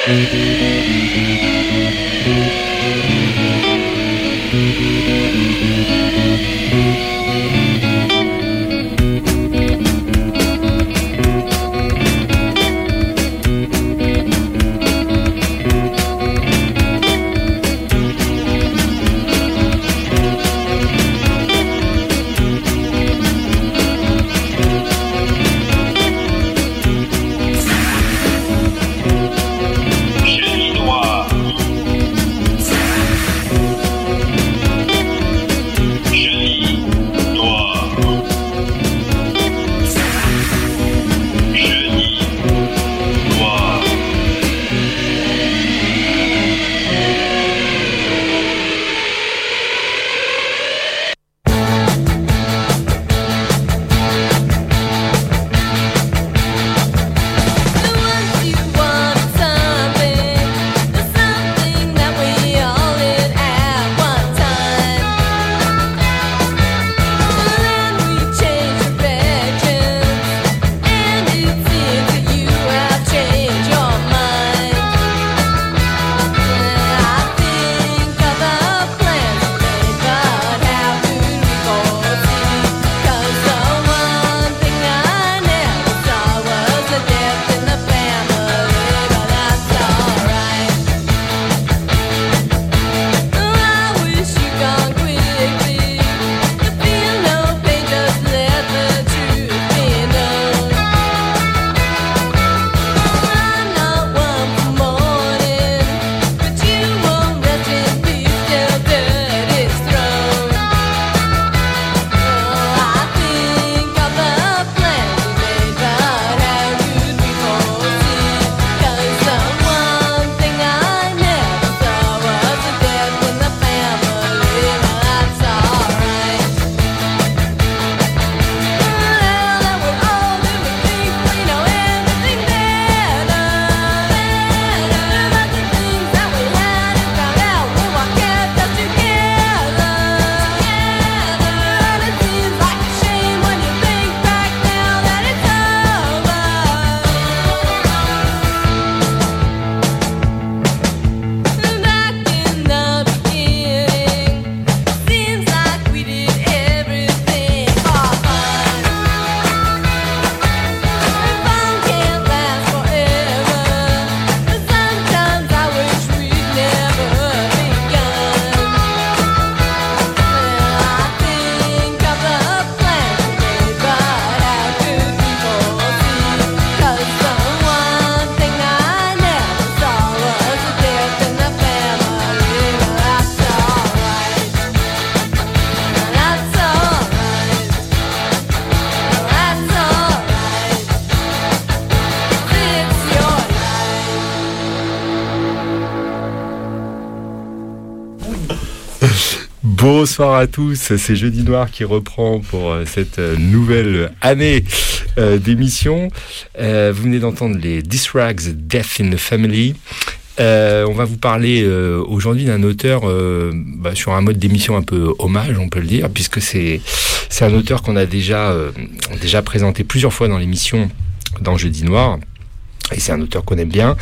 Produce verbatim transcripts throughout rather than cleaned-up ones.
Bonsoir à tous, c'est Jeudi Noir qui reprend pour cette nouvelle année euh, d'émission. Euh, vous venez d'entendre les Disrags, Death in the Family. Euh, on va vous parler euh, aujourd'hui d'un auteur euh, bah, sur un mode d'émission un peu hommage, on peut le dire, puisque c'est c'est un auteur qu'on a déjà euh, déjà présenté plusieurs fois dans l'émission dans Jeudi Noir. Et c'est un auteur qu'on aime bien.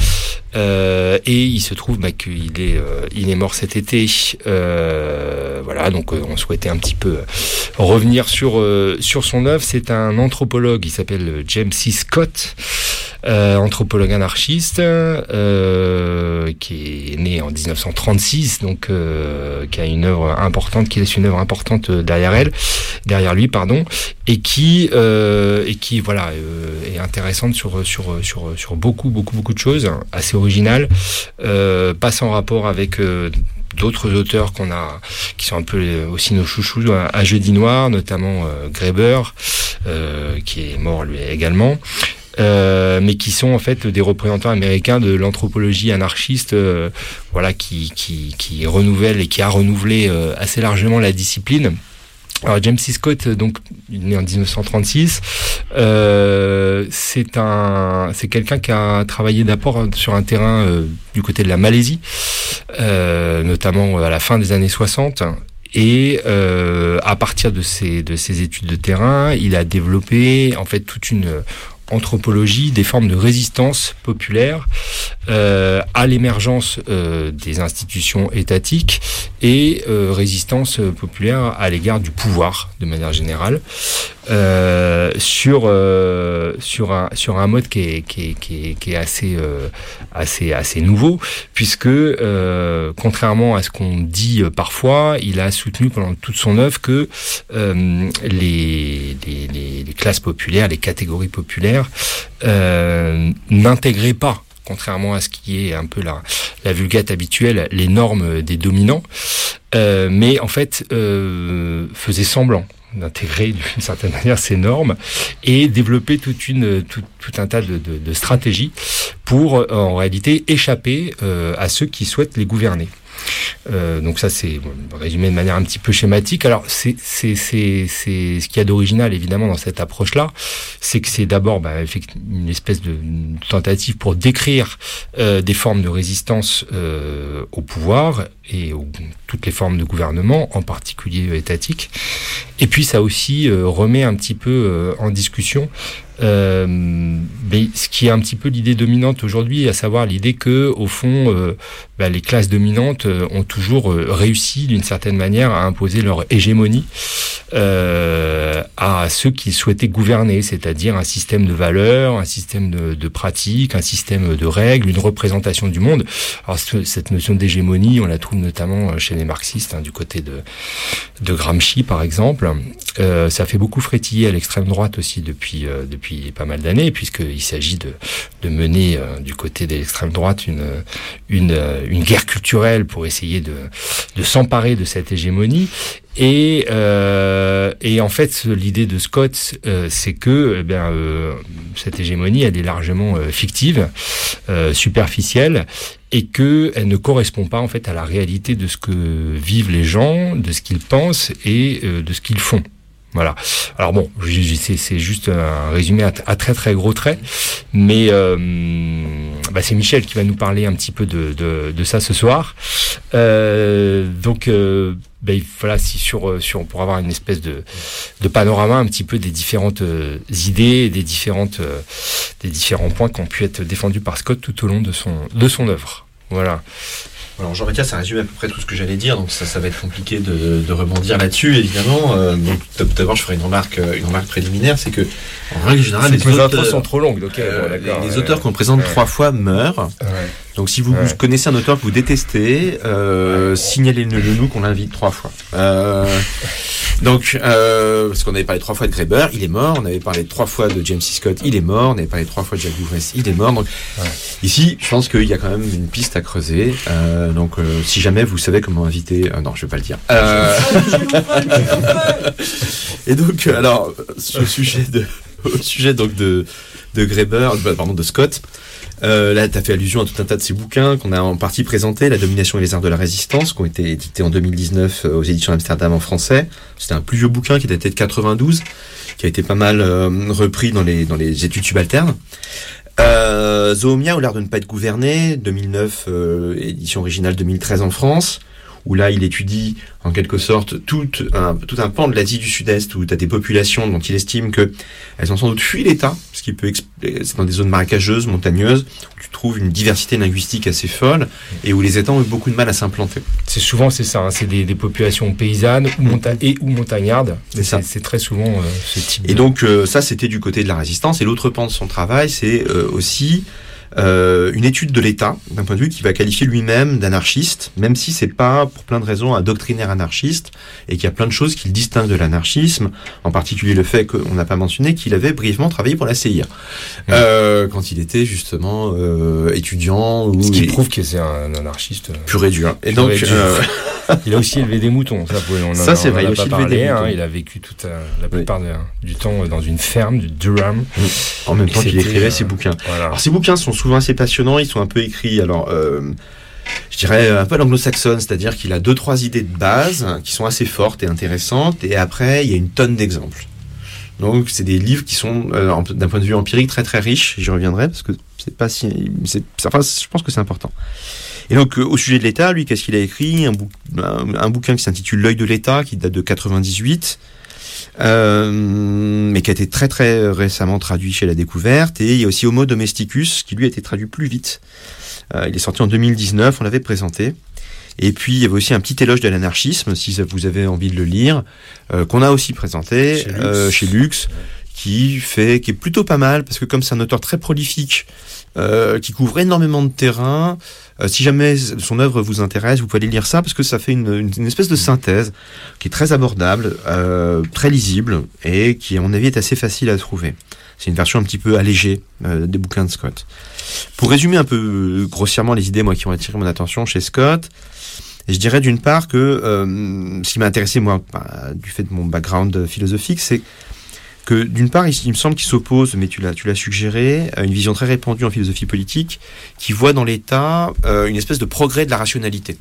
Euh, et il se trouve bah, qu'il est, euh, il est mort cet été. Euh, voilà, donc euh, on souhaitait un petit peu revenir sur euh, sur son œuvre. C'est un anthropologue. Il s'appelle James C. Scott, euh, anthropologue anarchiste, euh, qui est né en dix-neuf cent trente-six, donc euh, qui a une œuvre importante, qui laisse une œuvre importante derrière elle, derrière lui, pardon, et qui euh, et qui voilà euh, est intéressante sur sur sur sur beaucoup beaucoup beaucoup de choses, assez originales, euh, pas sans rapport avec euh, d'autres auteurs qu'on a, qui sont un peu aussi nos chouchous à, à Jeudi Noir, notamment euh, Graeber, euh, qui est mort lui également. Euh, mais qui sont en fait des représentants américains de l'anthropologie anarchiste, euh, voilà, qui qui qui renouvelle et qui a renouvelé euh, assez largement la discipline. Alors James C. Scott, donc il est né en dix-neuf cent trente-six. Euh, c'est un, c'est quelqu'un qui a travaillé d'abord sur un terrain euh, du côté de la Malaisie, euh, notamment à la fin des années soixante. Et euh, à partir de ses de ses études de terrain, il a développé en fait toute une anthropologie des formes de résistance populaire euh, à l'émergence euh, des institutions étatiques et euh, résistance populaire à l'égard du pouvoir de manière générale euh, sur euh, sur un sur un mode qui est qui est qui est, qui est assez euh, assez assez nouveau puisque euh, contrairement à ce qu'on dit euh, parfois, il a soutenu pendant toute son œuvre que euh, les, les les les classes populaires, les catégories populaires euh, n'intégraient pas, contrairement à ce qui est un peu la, la vulgate habituelle, les normes des dominants, euh, mais en fait euh, faisait semblant d'intégrer d'une certaine manière ces normes et développer toute une, tout, tout un tas de, de, de stratégies pour euh, en réalité échapper euh, à ceux qui souhaitent les gouverner. Euh, donc ça c'est bon, résumé de manière un petit peu schématique. Alors c'est c'est c'est c'est ce qu'il y a d'original évidemment dans cette approche-là, c'est que c'est d'abord bah, une espèce de une tentative pour décrire euh, des formes de résistance euh, au pouvoir et aux, toutes les formes de gouvernement, en particulier étatiques. Et puis ça aussi euh, remet un petit peu euh, en discussion Euh, mais ce qui est un petit peu l'idée dominante aujourd'hui, à savoir l'idée que, au fond, euh, bah, les classes dominantes euh, ont toujours euh, réussi, d'une certaine manière, à imposer leur hégémonie euh, à ceux qui souhaitaient gouverner, c'est-à-dire un système de valeurs, un système de, de pratiques, un système de règles, une représentation du monde. Alors cette notion d'hégémonie, on la trouve notamment chez les marxistes, hein, du côté de, de Gramsci, par exemple. Euh, ça fait beaucoup frétiller à l'extrême droite aussi depuis euh, depuis pas mal d'années, puisqu'il s'agit de, de mener euh, du côté de l'extrême droite une, une, une guerre culturelle pour essayer de, de s'emparer de cette hégémonie. Et, euh, et en fait, l'idée de Scott, euh, c'est que eh bien, euh, cette hégémonie, elle est largement euh, fictive, euh, superficielle, et que elle ne correspond pas en fait à la réalité de ce que vivent les gens, de ce qu'ils pensent et euh, de ce qu'ils font. Voilà. Alors bon, c'est, c'est juste un résumé à, à très très gros traits, mais euh, bah c'est Michel qui va nous parler un petit peu de, de, de ça ce soir. Euh, donc euh, bah, voilà, si sur sur pour avoir une espèce de de panorama un petit peu des différentes euh, idées, et des différentes euh, des différents points qui ont pu être défendus par Scott tout au long de son de son œuvre. Voilà. Alors Jean-Baptiste, ça résume à peu près tout ce que j'allais dire, donc ça, ça va être compliqué de, de rebondir là-dessus, évidemment. Euh, donc d'abord, je ferai une remarque, une remarque préliminaire, c'est que en règle générale, les auteurs sont trop longues. Okay, euh, bon, les, les ouais, auteurs qu'on présente ouais. trois fois meurent. Ouais. Donc si vous, ouais. vous connaissez un auteur que vous détestez, euh, ouais. signalez-le nous qu'on l'invite trois fois. Euh, donc euh, parce qu'on avait parlé trois fois de Graeber, il est mort. On avait parlé trois fois de James C. Scott, il est mort. On avait parlé trois fois de Jacques Dufresne, il est mort. Donc ouais. ici, je pense qu'il y a quand même une piste à creuser. Euh, donc euh, si jamais vous savez comment inviter, euh, non, je vais pas le dire. Euh... Et donc alors au sujet de, au sujet donc de de Graeber, pardon de Scott. Euh, là, tu as fait allusion à tout un tas de ces bouquins qu'on a en partie présentés, La domination et les arts de la résistance, qui ont été édités en deux mille dix-neuf aux éditions Amsterdam en français. C'était un plus vieux bouquin qui datait de quatre-vingt-douze, qui a été pas mal euh, repris dans les dans les études subalternes. Euh, Zoomia ou l'art de ne pas être gouverné, deux mille neuf, euh, édition originale deux mille treize en France, où là il étudie en quelque sorte tout un, tout un pan de l'Asie du Sud-Est où tu as des populations dont il estime que elles ont sans doute fui l'État, ce qui peut expliquer, c'est dans des zones marécageuses, montagneuses, où tu trouves une diversité linguistique assez folle et où les États ont eu beaucoup de mal à s'implanter. C'est souvent c'est ça, hein, c'est des, des populations paysannes ou monta- et ou montagnardes. C'est ça. C'est, c'est très souvent euh, ce type. Et de... donc euh, ça c'était du côté de la résistance, et l'autre pan de son travail c'est euh, aussi Euh, une étude de l'État, d'un point de vue qui va qualifier lui-même d'anarchiste, même si c'est pas, pour plein de raisons, un doctrinaire anarchiste, et qu'il y a plein de choses qui le distinguent de l'anarchisme, en particulier le fait qu'on n'a pas mentionné qu'il avait brièvement travaillé pour la C I A, mmh. euh, quand il était justement euh, étudiant. Ou Ce qui prouve que c'est un anarchiste pur et dur. Et pur donc, et dur. Euh... il a aussi élevé des moutons. Ça, on ça en, c'est on vrai. en a Il a pas parlé. Hein, il a vécu toute euh, la plupart oui. de, du temps dans une ferme du Durham. Mmh. En même temps qu'il écrivait euh, ses bouquins. Voilà. Alors ces bouquins sont souvent assez passionnants. Ils sont un peu écrits, alors euh, je dirais un peu à l'anglo-saxonne, c'est-à-dire qu'il a deux trois idées de base qui sont assez fortes et intéressantes, et après il y a une tonne d'exemples. Donc c'est des livres qui sont euh, d'un point de vue empirique très très riches. J'y reviendrai parce que c'est pas si, c'est, enfin, je pense que c'est important. Et donc euh, au sujet de l'État, lui, qu'est-ce qu'il a écrit ? un, bou- un, un bouquin qui s'intitule L'œil de l'État, qui date de quatre-vingt-dix-huit. euh, mais qui a été très très récemment traduit chez La Découverte. Et il y a aussi Homo Domesticus, qui lui a été traduit plus vite. Euh, il est sorti en deux mille dix-neuf, on l'avait présenté. Et puis, il y avait aussi un petit éloge de l'anarchisme, si vous avez envie de le lire, euh, qu'on a aussi présenté chez Lux, euh, chez Lux qui, fait, qui est plutôt pas mal, parce que comme c'est un auteur très prolifique, euh, qui couvre énormément de terrain, euh, si jamais son œuvre vous intéresse, vous pouvez aller lire ça, parce que ça fait une, une, une espèce de synthèse qui est très abordable, euh, très lisible, et qui, à mon avis, est assez facile à trouver. C'est une version un petit peu allégée euh, des bouquins de Scott. Pour résumer un peu euh, grossièrement les idées moi, qui ont attiré mon attention chez Scott, je dirais d'une part que euh, ce qui m'a intéressé, moi, bah, du fait de mon background philosophique, c'est que d'une part, il, il me semble qu'il s'oppose, mais tu l'as, tu l'as suggéré, à une vision très répandue en philosophie politique, qui voit dans l'État euh, une espèce de progrès de la rationalité.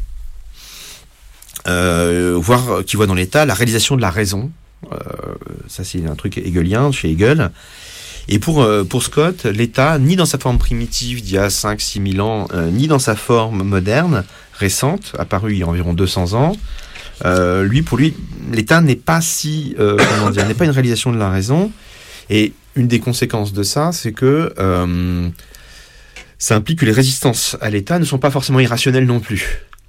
Euh, voire qui voit dans l'État la réalisation de la raison. Euh, ça, c'est un truc hegelien, chez Hegel. Et pour, euh, pour Scott, l'État, ni dans sa forme primitive d'il y a cinq à six mille ans, euh, ni dans sa forme moderne, récente, apparue il y a environ deux cents ans, euh, lui, pour lui, l'État n'est pas si, euh, comment dire, n'est pas une réalisation de la raison. Et une des conséquences de ça, c'est que euh, ça implique que les résistances à l'État ne sont pas forcément irrationnelles non plus.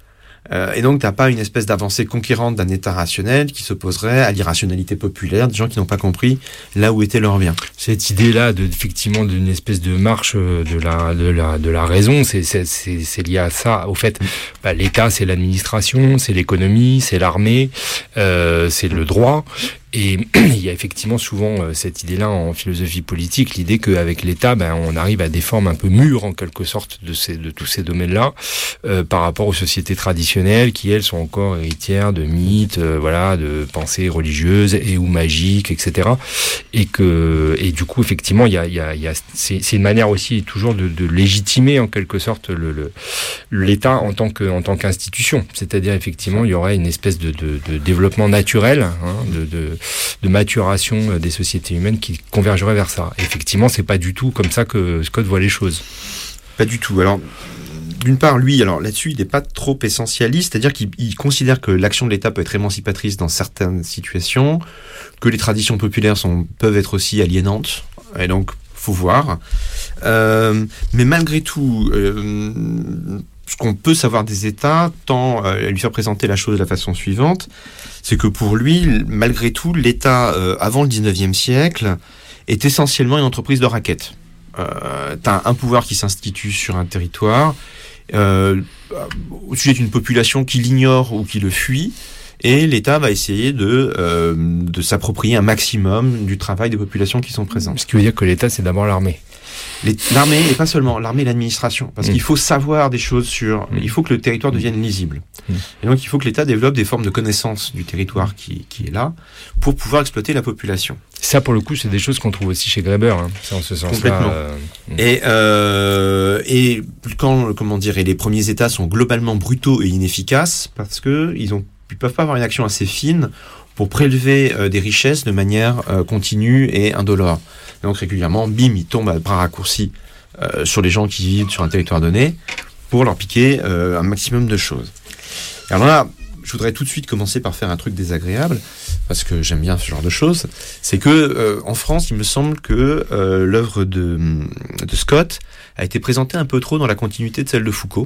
Euh, et donc, t'as pas une espèce d'avancée conquérante d'un État rationnel qui s'opposerait à l'irrationalité populaire des gens qui n'ont pas compris là où était leur bien. Cette idée-là, de, effectivement, d'une espèce de marche de la, de la, de la raison, c'est, c'est, c'est, c'est lié à ça. Au fait, bah, l'État, c'est l'administration, c'est l'économie, c'est l'armée, euh, c'est le droit. Et il y a effectivement souvent euh, cette idée-là en philosophie politique, l'idée qu'avec l'État, ben, on arrive à des formes un peu mûres, en quelque sorte, de, ces, de tous ces domaines-là, euh, par rapport aux sociétés traditionnelles, qui, elles, sont encore héritières de mythes, euh, voilà, de pensées religieuses et ou magiques, et cetera. Et que, et du coup, effectivement, il y a, il y a, il y a, c'est, c'est une manière aussi toujours de, de légitimer, en quelque sorte, le, le, l'État en tant que, en tant qu'institution. C'est-à-dire, effectivement, il y aurait une espèce de, de, de développement naturel, hein, de, de de maturation des sociétés humaines qui convergerait vers ça. Effectivement, c'est pas du tout comme ça que Scott voit les choses. Pas du tout. Alors, d'une part, lui, alors là-dessus, il n'est pas trop essentialiste, c'est-à-dire qu'il il considère que l'action de l'État peut être émancipatrice dans certaines situations, que les traditions populaires sont, peuvent être aussi aliénantes, et donc, faut voir. Euh, mais malgré tout, euh, ce qu'on peut savoir des États, tend à lui faire présenter la chose de la façon suivante, c'est que pour lui, malgré tout, l'État, euh, avant le dix-neuvième siècle, est essentiellement une entreprise de raquette. Euh, t'as un pouvoir qui s'institue sur un territoire, euh, au sujet d'une population qui l'ignore ou qui le fuit, et l'État va essayer de, euh, de s'approprier un maximum du travail des populations qui sont présentes. Ce qui veut dire que l'État, c'est d'abord l'armée. Les, l'armée, et pas seulement, l'armée et l'administration. Parce mmh. qu'il faut savoir des choses sur... Mmh. Il faut que le territoire devienne lisible. Mmh. Et donc, il faut que l'État développe des formes de connaissance du territoire qui, qui est là pour pouvoir exploiter la population. Ça, pour le coup, c'est des choses qu'on trouve aussi chez Graeber. Hein. Ça, en ce sens-là. Complètement. Euh... Et, euh, et quand, comment dire, et les premiers États sont globalement brutaux et inefficaces parce que ils ont, ils peuvent pas avoir une action assez fine pour prélever euh, des richesses de manière euh, continue et indolore. Donc régulièrement, bim, ils tombent à bras raccourcis euh, sur les gens qui vivent sur un territoire donné pour leur piquer euh, un maximum de choses. Alors là, je voudrais tout de suite commencer par faire un truc désagréable, parce que j'aime bien ce genre de choses. C'est que euh, en France, il me semble que euh, l'œuvre de, de Scott a été présentée un peu trop dans la continuité de celle de Foucault.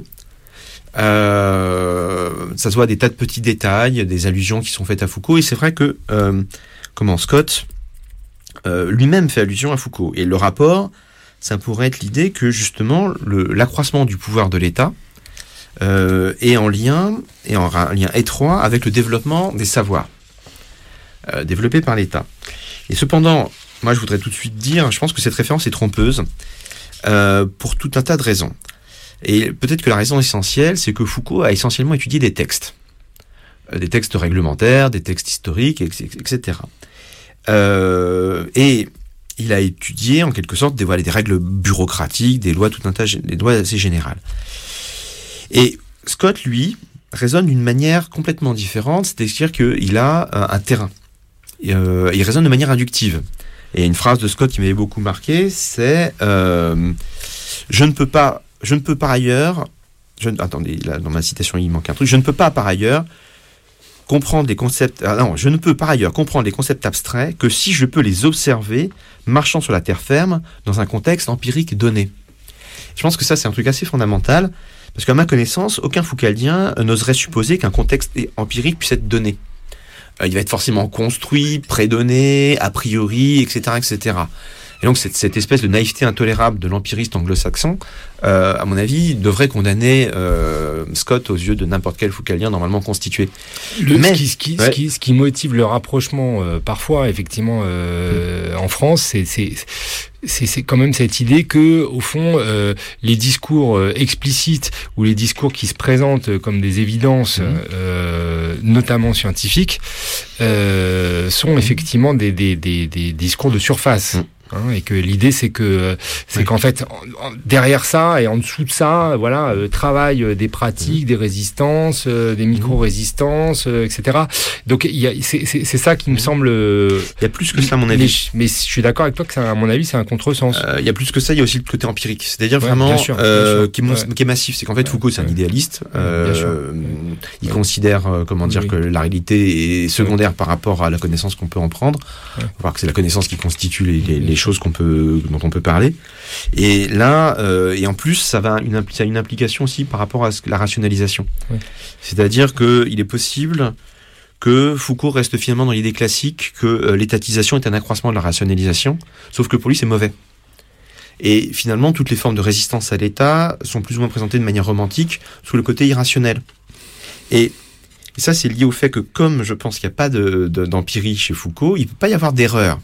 Euh, ça se voit des tas de petits détails, des allusions qui sont faites à Foucault, et c'est vrai que euh, comment Scott euh, lui-même fait allusion à Foucault. Et le rapport, ça pourrait être l'idée que justement le, l'accroissement du pouvoir de l'État euh, est en lien, est en un lien étroit avec le développement des savoirs euh, développés par l'État. Et cependant, moi je voudrais tout de suite dire, je pense que cette référence est trompeuse euh, pour tout un tas de raisons. Et peut-être que la raison essentielle, c'est que Foucault a essentiellement étudié des textes. Euh, des textes réglementaires, des textes historiques, et cetera. Euh, et il a étudié, en quelque sorte, des, voilà, des règles bureaucratiques, des lois, tout un tas, des lois assez générales. Et Scott, lui, raisonne d'une manière complètement différente, c'est-à-dire qu'il a un, un terrain. Et, euh, il raisonne de manière inductive. Et une phrase de Scott qui m'avait beaucoup marqué, c'est euh, « Je ne peux pas... Je ne peux par ailleurs, je, attendez, là, dans ma citation, il manque un truc, je ne peux pas par ailleurs comprendre les concepts. Ah non, je ne peux par ailleurs comprendre les concepts abstraits que si je peux les observer marchant sur la terre ferme dans un contexte empirique donné. Je pense que ça, c'est un truc assez fondamental, parce qu'à ma connaissance, aucun Foucaldien n'oserait supposer qu'un contexte empirique puisse être donné. Euh, il va être forcément construit, prédonné, a priori, et cetera, et cetera. Et donc cette, cette espèce de naïveté intolérable de l'empiriste anglo-saxon, euh, à mon avis, devrait condamner euh, Scott aux yeux de n'importe quel Foucaldien normalement constitué. Le, Mais, ce, qui, ce, qui, ouais. ce, qui, ce qui motive le rapprochement, euh, parfois, effectivement, euh, mmh. en France, c'est, c'est, c'est, c'est quand même cette idée que, au fond, euh, les discours euh, explicites ou les discours qui se présentent comme des évidences, mmh. euh, notamment scientifiques, euh, sont mmh. effectivement des, des, des, des discours de surface. Mmh. Hein, et que l'idée c'est que c'est oui. qu'en fait en, en, derrière ça et en dessous de ça, voilà, euh, travaillent euh, des pratiques, mmh. des résistances, euh, des micro-résistances, euh, et cetera. Donc il y a, c'est, c'est, c'est ça qui me semble. Euh, il y a plus que ça à mon avis. Mais, mais je suis d'accord avec toi que ça, à mon avis c'est un contresens. Euh, il y a plus que ça. Il y a aussi le côté empirique, c'est-à-dire ouais, vraiment bien sûr, euh, bien sûr. Qui, est, ouais. qui est massif. C'est qu'en fait Foucault c'est un idéaliste. Euh, il ouais. considère euh, comment dire oui. que la réalité est secondaire ouais. par rapport à la connaissance qu'on peut en prendre. Ouais. On va voir que c'est la connaissance qui constitue les, les, les choses qu'on peut, dont on peut parler. Et là, euh, et en plus, ça va une, ça a une implication aussi par rapport à la rationalisation. Oui. C'est-à-dire qu'il est possible que Foucault reste finalement dans l'idée classique que euh, l'étatisation est un accroissement de la rationalisation, sauf que pour lui, c'est mauvais. Et finalement, toutes les formes de résistance à l'État sont plus ou moins présentées de manière romantique sous le côté irrationnel. Et Et ça, c'est lié au fait que, comme je pense qu'il n'y a pas de, de, d'empirie chez Foucault, il ne peut pas y avoir d'erreur.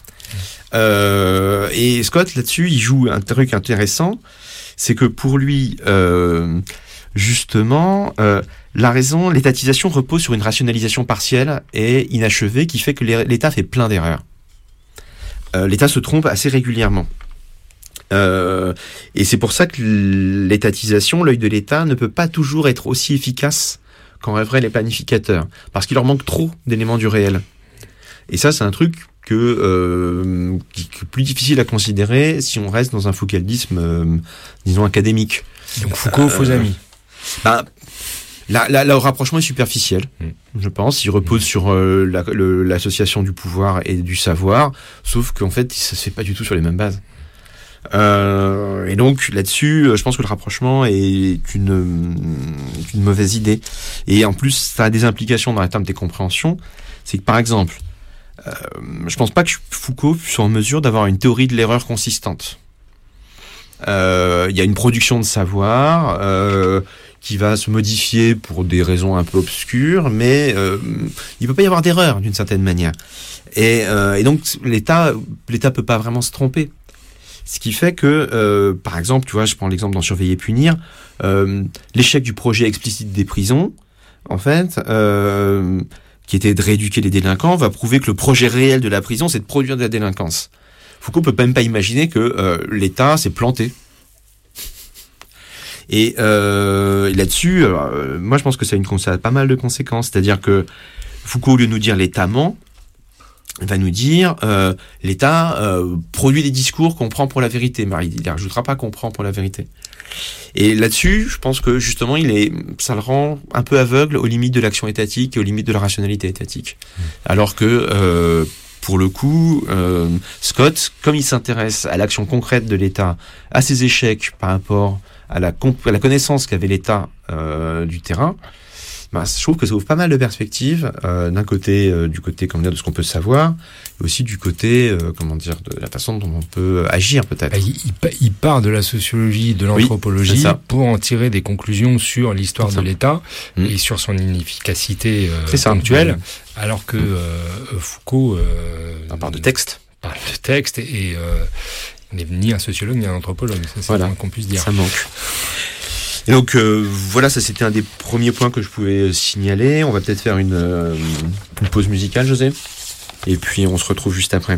Euh, et Scott, là-dessus, il joue un truc intéressant, c'est que pour lui, euh, justement, euh, la raison, l'étatisation repose sur une rationalisation partielle et inachevée qui fait que l'État fait plein d'erreurs. Euh, L'État se trompe assez régulièrement. Euh, et c'est pour ça que l'étatisation, l'œil de l'État, ne peut pas toujours être aussi efficace qu'en rêveraient les planificateurs, parce qu'il leur manque trop d'éléments du réel. Et ça, c'est un truc que, euh, qui est plus difficile à considérer si on reste dans un foucaldisme, euh, disons, académique. Donc Foucault, euh, faux amis. Ben, là, là, là, le rapprochement est superficiel, mmh. je pense. Il repose mmh. sur euh, la, le, l'association du pouvoir et du savoir, sauf qu'en fait, ça se fait pas du tout sur les mêmes bases. Euh, et donc là-dessus, je pense que le rapprochement est une, une mauvaise idée. Et en plus, ça a des implications dans la terme des compréhensions. C'est que par exemple, euh, je pense pas que Foucault soit en mesure d'avoir une théorie de l'erreur consistante. Euh, il y a une production de savoir euh, qui va se modifier pour des raisons un peu obscures, mais euh, il peut pas y avoir d'erreur d'une certaine manière. Et, euh, et donc l'État, l'État peut pas vraiment se tromper. Ce qui fait que, euh, par exemple, tu vois, je prends l'exemple dans Surveiller et punir, euh, l'échec du projet explicite des prisons, en fait, euh, qui était de rééduquer les délinquants, va prouver que le projet réel de la prison, c'est de produire de la délinquance. Foucault peut même pas imaginer que euh, l'État s'est planté. Et euh, là-dessus, euh, moi je pense que ça a, une, ça a pas mal de conséquences. C'est-à-dire que Foucault, au lieu de nous dire l'État ment, il va nous dire euh, l'État euh, produit des discours qu'on prend pour la vérité, mais il ne rajoutera pas qu'on prend pour la vérité. Et là-dessus, je pense que justement, il est, ça le rend un peu aveugle aux limites de l'action étatique et aux limites de la rationalité étatique. Mmh. Alors que, euh, pour le coup, euh, Scott, comme il s'intéresse à l'action concrète de l'État, à ses échecs par rapport à la, comp- à la connaissance qu'avait l'État euh, du terrain, bah, je trouve que ça ouvre pas mal de perspectives, euh, d'un côté, euh, du côté, comment dire, de ce qu'on peut savoir, et aussi du côté, euh, comment dire, de la façon dont on peut agir, peut-être. Bah, il, il part de la sociologie, de l'anthropologie, oui, pour en tirer des conclusions sur l'histoire de l'État, mmh. et sur son inefficacité euh, ponctuelle, mmh. alors que euh, Foucault... Euh, on parle de texte. Parle de texte, et euh, n'est ni un sociologue, ni un anthropologue, ça, c'est voilà. qu'on puisse dire. Ça manque. Et donc euh, voilà, ça c'était un des premiers points que je pouvais signaler. On va peut-être faire une, euh, une pause musicale, José, et puis on se retrouve juste après.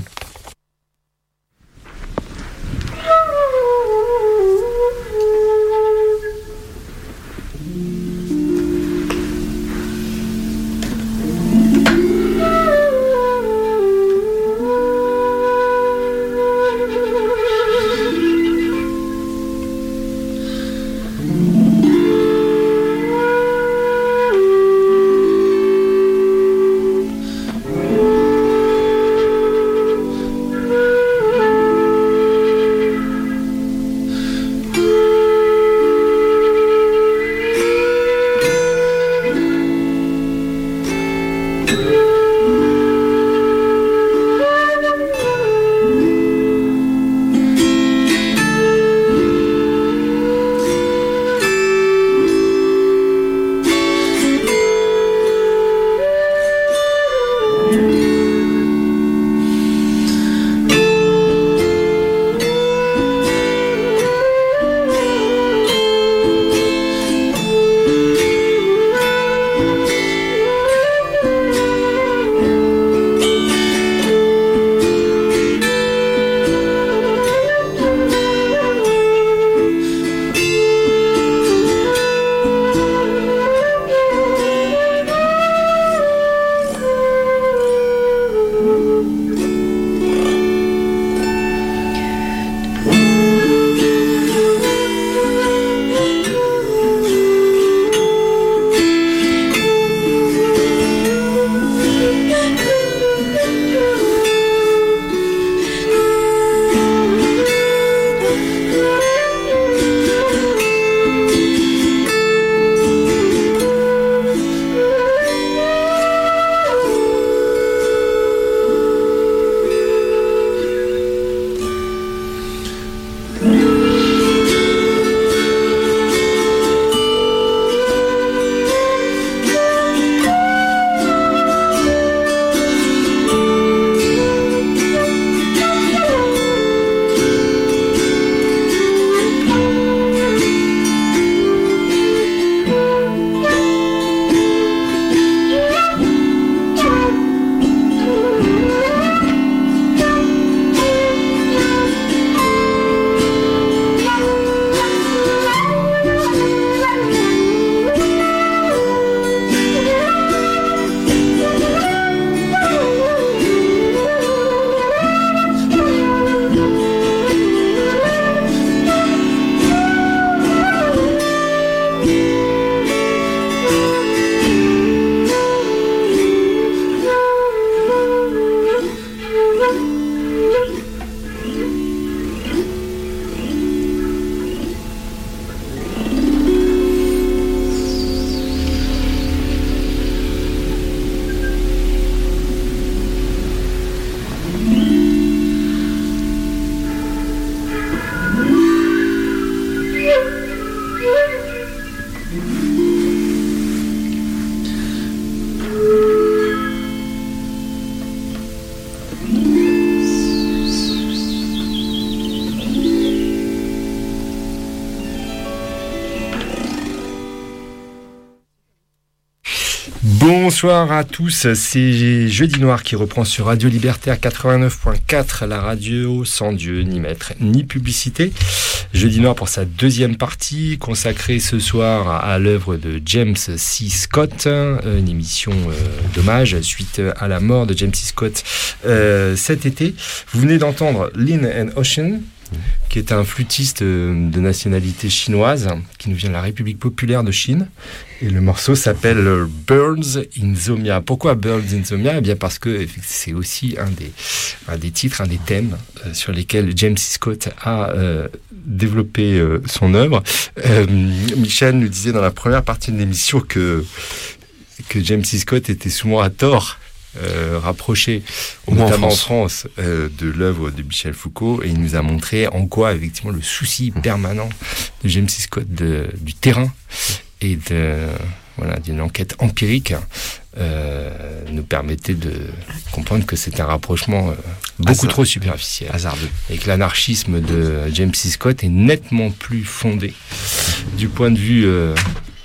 Bonsoir à tous, c'est Jeudi Noir qui reprend sur Radio Libertaire quatre-vingt-neuf point quatre, la radio sans Dieu, ni maître, ni publicité. Jeudi Noir pour sa deuxième partie, consacrée ce soir à l'œuvre de James C. Scott, une émission euh, d'hommage suite à la mort de James C. Scott euh, cet été. Vous venez d'entendre Lin and Ocean, qui est un flûtiste de nationalité chinoise, qui nous vient de la République populaire de Chine. Et le morceau s'appelle Birds in Zomia. Pourquoi Birds in Zomia ? Eh bien parce que c'est aussi un des, un des titres, un des thèmes euh, sur lesquels James C. Scott a euh, développé euh, son œuvre. Euh, Michel nous disait dans la première partie de l'émission que, que James C. Scott était souvent à tort Euh, rapproché, notamment en France, en France euh, de l'œuvre de Michel Foucault, et il nous a montré en quoi effectivement le souci permanent de James C. Scott de, du terrain et de, voilà, d'une enquête empirique euh, nous permettait de comprendre que c'est un rapprochement euh, beaucoup Hasard. trop superficiel, hasardeux, et que l'anarchisme de James C. Scott est nettement plus fondé du point de vue euh,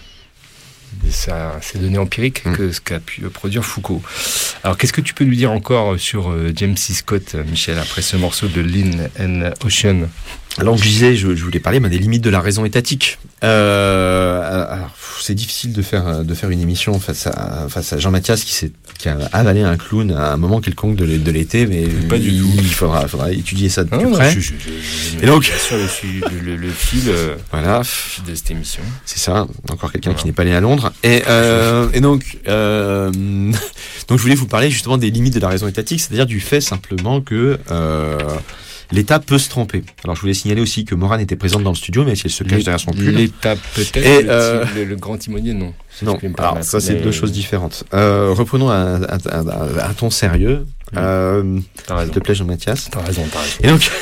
de sa, ses données empiriques mmh. que ce qu'a pu produire Foucault. Alors, qu'est-ce que tu peux nous dire encore sur euh, James C. Scott, Michel, après ce morceau de Lin and Ocean ? Alors, je disais, je, je voulais parler ben, des limites de la raison étatique. Euh, alors, c'est difficile de faire de faire une émission face à face à Jean Mathias qui s'est qui a avalé un clown à un moment quelconque de, de l'été, mais pas du il, tout. Il faudra, faudra étudier ça de non, plus non, près. Je, je, je, je Et donc, sur le, le, le, le fil, euh, voilà, de cette émission. C'est ça. Encore quelqu'un voilà. qui n'est pas allé à Londres. Et euh, et donc euh, donc je voulais vous parler justement des limites de la raison étatique, c'est-à-dire du fait simplement que euh, l'État peut se tromper. Alors je voulais signaler aussi que Morane était présente dans le studio, mais si elle se cache derrière son pull. L'État peut-être, et le, euh, le, le grand timonier non. Non, alors ça c'est mais... deux choses différentes. Euh, reprenons un, un, un, un ton sérieux. Mmh. Euh, s'il te plaît Jean-Mathias. T'as raison, t'as raison. Et donc,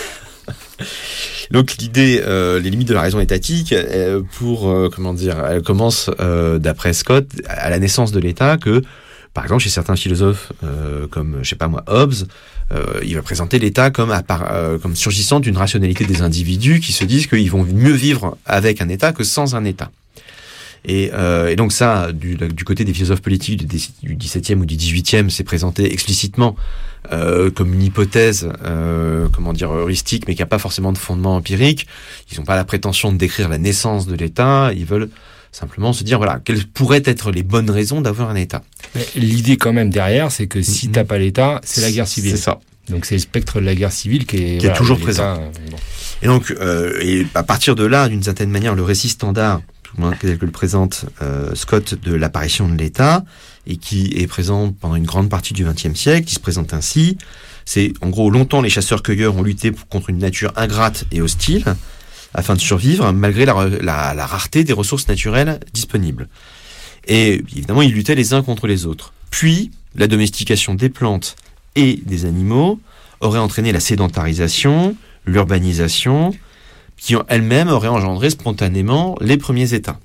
donc l'idée, euh, les limites de la raison étatique, euh, pour euh, comment dire, elle commence euh, d'après Scott à la naissance de l'État que, par exemple, chez certains philosophes euh, comme je sais pas moi Hobbes, euh, il va présenter l'État comme à part, euh, comme surgissant d'une rationalité des individus qui se disent qu'ils vont mieux vivre avec un État que sans un État. Et, euh, et donc ça, du, du côté des philosophes politiques du dix-septième ou du dix-huitième, c'est présenté explicitement euh, comme une hypothèse, euh, comment dire, heuristique, mais qui n'a pas forcément de fondement empirique. Ils n'ont pas la prétention de décrire la naissance de l'État, ils veulent simplement se dire, voilà, quelles pourraient être les bonnes raisons d'avoir un État. Mais l'idée quand même derrière, c'est que si t'as pas l'État, c'est la guerre civile. C'est ça. Donc c'est le spectre de la guerre civile qui est, qui voilà, est toujours présent. Euh, bon. Et donc, euh, et à partir de là, d'une certaine manière, le récit standard, tout le monde tel que le présente euh, Scott, de l'apparition de l'État, et qui est présent pendant une grande partie du vingtième siècle, qui se présente ainsi. C'est, en gros, longtemps, les chasseurs-cueilleurs ont lutté contre une nature ingrate et hostile, afin de survivre, malgré la, la, la rareté des ressources naturelles disponibles. Et évidemment, ils luttaient les uns contre les autres. Puis, la domestication des plantes et des animaux aurait entraîné la sédentarisation, l'urbanisation, qui elles-mêmes auraient engendré spontanément les premiers États.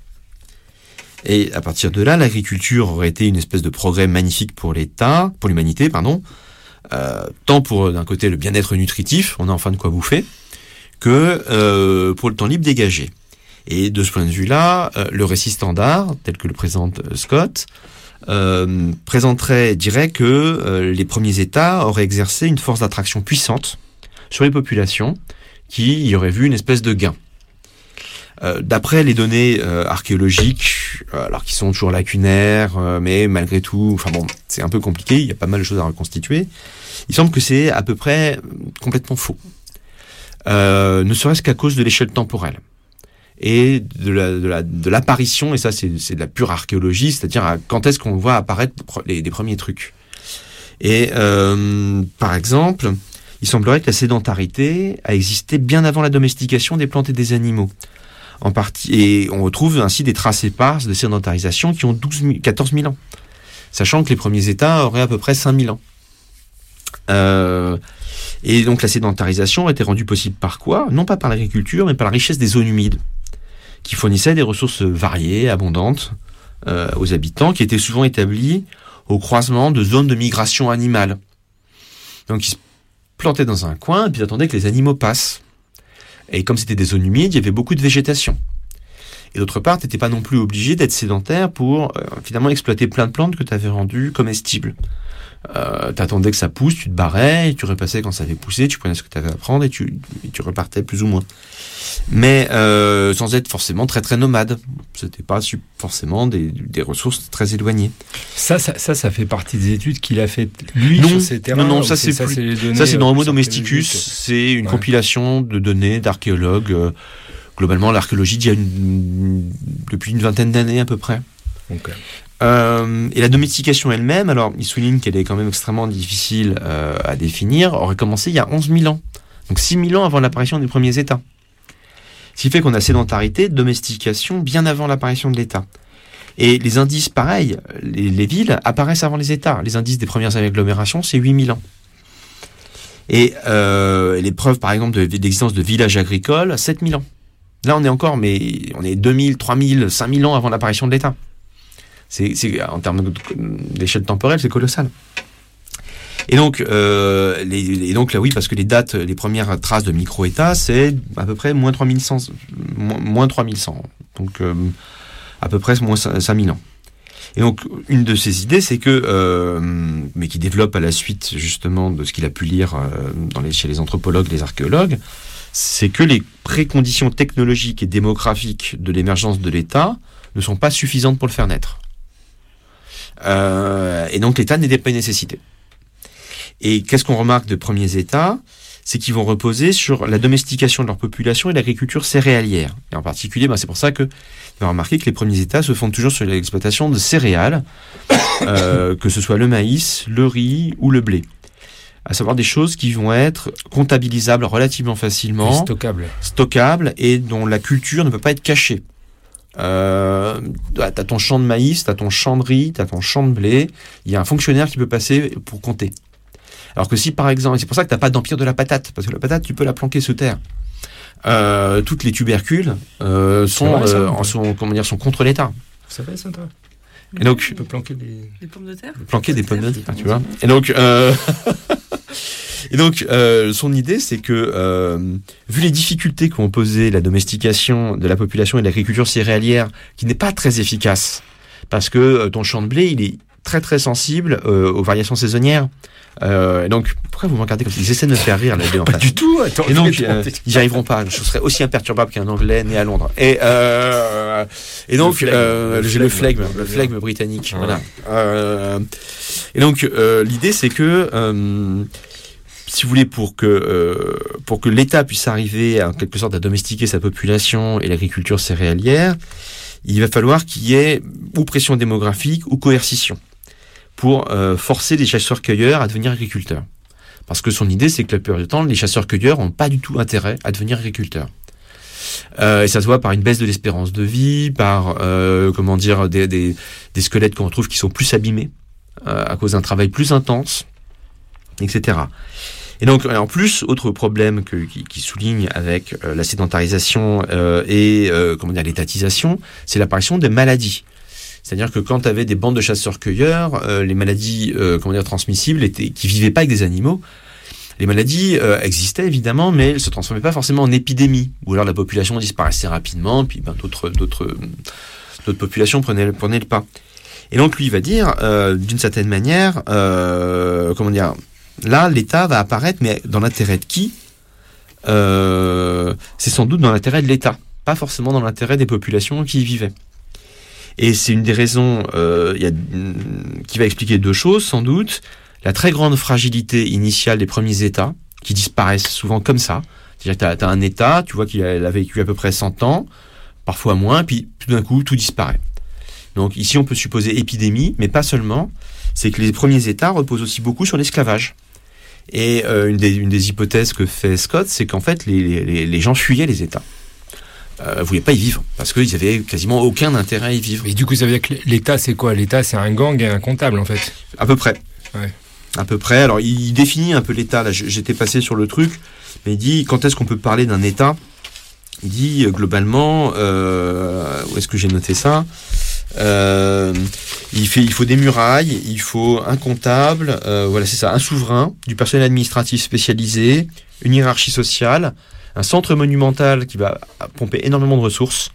Et à partir de là, l'agriculture aurait été une espèce de progrès magnifique pour l'État, pour l'humanité, pardon, euh, tant pour d'un côté le bien-être nutritif, on a enfin de quoi bouffer, que euh, pour le temps libre dégagé. Et de ce point de vue-là, euh, le récit standard, tel que le présente Scott, euh, présenterait, dirait que euh, les premiers États auraient exercé une force d'attraction puissante sur les populations, qui y auraient vu une espèce de gain. Euh, d'après les données euh, archéologiques, euh, alors qui sont toujours lacunaires, euh, mais malgré tout, enfin bon, c'est un peu compliqué, il y a pas mal de choses à reconstituer, il semble que c'est à peu près complètement faux. Euh, ne serait-ce qu'à cause de l'échelle temporelle et de, la, de, la, de l'apparition, et ça c'est, c'est de la pure archéologie, c'est-à-dire à quand est-ce qu'on voit apparaître les, les premiers trucs. Et euh, par exemple, il semblerait que la sédentarité a existé bien avant la domestication des plantes et des animaux. En partie, et on retrouve ainsi des traces éparses de sédentarisation qui ont douze mille, quatorze mille ans, sachant que les premiers États auraient à peu près cinq mille ans. Euh, et donc la sédentarisation a été rendue possible par quoi ? Non pas par l'agriculture, mais par la richesse des zones humides, qui fournissaient des ressources variées, abondantes, euh, aux habitants, qui étaient souvent établis au croisement de zones de migration animale. Donc ils se plantaient dans un coin, et puis ils attendaient que les animaux passent. Et comme c'était des zones humides, il y avait beaucoup de végétation. Et d'autre part, tu n'étais pas non plus obligé d'être sédentaire pour euh, finalement exploiter plein de plantes que tu avais rendues comestibles. Euh, tu attendais que ça pousse, tu te barrais, et tu repassais quand ça avait poussé, tu prenais ce que tu avais à prendre et tu, et tu repartais plus ou moins. Mais euh, sans être forcément très très nomade. C'était pas su- forcément des, des ressources très éloignées. Ça, ça, ça, ça fait partie des études qu'il a fait lui Non, sur ces terrains. non, non, ou ça, c'est ça, plus- c'est les données, Ça, c'est dans euh, Homo sur domesticus. archéologiques. C'est une Ouais. compilation de données d'archéologues. euh, globalement, l'archéologie d'il y a une, depuis une vingtaine d'années à peu près. Ok. Euh, et la domestication elle-même, alors il souligne qu'elle est quand même extrêmement difficile euh, à définir, aurait commencé il y a onze mille ans. Donc six mille ans avant l'apparition des premiers États. Ce qui fait qu'on a sédentarité, domestication bien avant l'apparition de l'État. Et les indices, pareil, les, les villes apparaissent avant les États. Les indices des premières agglomérations, c'est huit mille ans. Et euh, les preuves, par exemple, de, d'existence de villages agricoles, sept mille ans. Là, on est encore, mais on est deux mille, trois mille, cinq mille ans avant l'apparition de l'État. C'est, c'est, en termes d'échelle temporelle, c'est colossal. Et donc, euh, les, et donc là, oui, parce que les dates, les premières traces de micro-États, c'est à peu près moins trois mille cent, moins trois mille cent. Donc, euh, à peu près moins cinq mille ans. Et donc, une de ces idées, c'est que, euh, mais qui développe à la suite, justement, de ce qu'il a pu lire euh, dans les, chez les anthropologues, les archéologues, c'est que les préconditions technologiques et démographiques de l'émergence de l'État ne sont pas suffisantes pour le faire naître. Euh, et donc l'État n'était pas une nécessité. Et qu'est-ce qu'on remarque de premiers États ? C'est qu'ils vont reposer sur la domestication de leur population et l'agriculture céréalière. Et en particulier, ben c'est pour ça que on va remarquer que les premiers États se fondent toujours sur l'exploitation de céréales, euh, que ce soit le maïs, le riz ou le blé. À savoir des choses qui vont être comptabilisables relativement facilement, Stockable. stockables et dont la culture ne peut pas être cachée. Euh, t'as ton champ de maïs, t'as ton champ de riz, t'as ton champ de blé, il y a un fonctionnaire qui peut passer pour compter. Alors que si par exemple, et c'est pour ça que t'as pas d'empire de la patate, parce que la patate tu peux la planquer sous terre. Euh, toutes les tubercules euh, sont, vrai, ça, euh, ouais. en sont, comment dire, sont contre l'État. Ça fait ça, toi. Et donc, Tu peux planquer des... Les pommes de terre. planquer des pommes de terre, tu vois. Et donc, euh, et donc, euh, son idée, c'est que, euh, vu les difficultés qu'ont posé la domestication de la population et de l'agriculture céréalière, qui n'est pas très efficace, parce que euh, ton champ de blé, il est très très sensible euh, aux variations saisonnières. Euh, et donc, pourquoi vous me regardez comme ça ? Ils essaient de me faire rire, là, deux en Pas face. du tout. Attends. Et donc, euh, ils n'y arriveront pas. Je serais aussi imperturbable qu'un Anglais né à Londres. Et, euh, et donc, Le flegme. euh, Le j'ai le flegme. flegme, le flegme britannique. Ouais. Voilà. Euh, et donc, euh, l'idée, c'est que, euh, si vous voulez, pour que euh, pour que l'État puisse arriver, à, en quelque sorte, à domestiquer sa population et l'agriculture céréalière, il va falloir qu'il y ait ou pression démographique ou coercition pour euh, forcer les chasseurs-cueilleurs à devenir agriculteurs. Parce que son idée, c'est que la plupart du temps, les chasseurs-cueilleurs n'ont pas du tout intérêt à devenir agriculteurs. Euh, et ça se voit par une baisse de l'espérance de vie, par euh, comment dire des, des, des squelettes qu'on retrouve qui sont plus abîmés euh, à cause d'un travail plus intense, et cetera. Et donc, en plus, autre problème que, qui, qui souligne avec euh, la sédentarisation euh, et euh, comment dire l'étatisation, c'est l'apparition des maladies. C'est-à-dire que quand tu avais des bandes de chasseurs-cueilleurs, euh, les maladies euh, comment dire transmissibles étaient, qui vivaient pas avec des animaux, les maladies euh, existaient évidemment, mais elles se transformaient pas forcément en épidémie. Ou alors la population disparaissait rapidement, puis ben, d'autres d'autres d'autres populations prenaient prenaient le pas. Et donc lui il va dire, euh, d'une certaine manière, euh, comment dire, là l'État va apparaître, mais dans l'intérêt de qui ? euh, C'est sans doute dans l'intérêt de l'État, pas forcément dans l'intérêt des populations qui y vivaient. Et c'est une des raisons euh, y a, qui va expliquer deux choses, sans doute. La très grande fragilité initiale des premiers États, qui disparaissent souvent comme ça. C'est-à-dire que tu as un État, tu vois qu'il a, a vécu à peu près cent ans, parfois moins, puis tout d'un coup, tout disparaît. Donc ici, on peut supposer épidémie, mais pas seulement. C'est que les premiers États reposent aussi beaucoup sur l'esclavage. Et euh, une, des, une des hypothèses que fait Scott, c'est qu'en fait, les, les, les gens fuyaient les États. Euh, voulaient pas y vivre parce qu'ils avaient quasiment aucun intérêt à y vivre. Et du coup, ça veut dire que l'État, c'est quoi ? L'État, c'est un gang et un comptable, en fait. À peu près. Ouais. À peu près. Alors, il définit un peu l'État. Là, j'étais passé sur le truc, mais il dit quand est-ce qu'on peut parler d'un État ? Il dit euh, globalement, euh, où est-ce que j'ai noté ça ? euh, il, fait, il faut des murailles, il faut un comptable, euh, voilà, c'est ça, un souverain, du personnel administratif spécialisé, une hiérarchie sociale, un centre monumental qui va pomper énormément de ressources,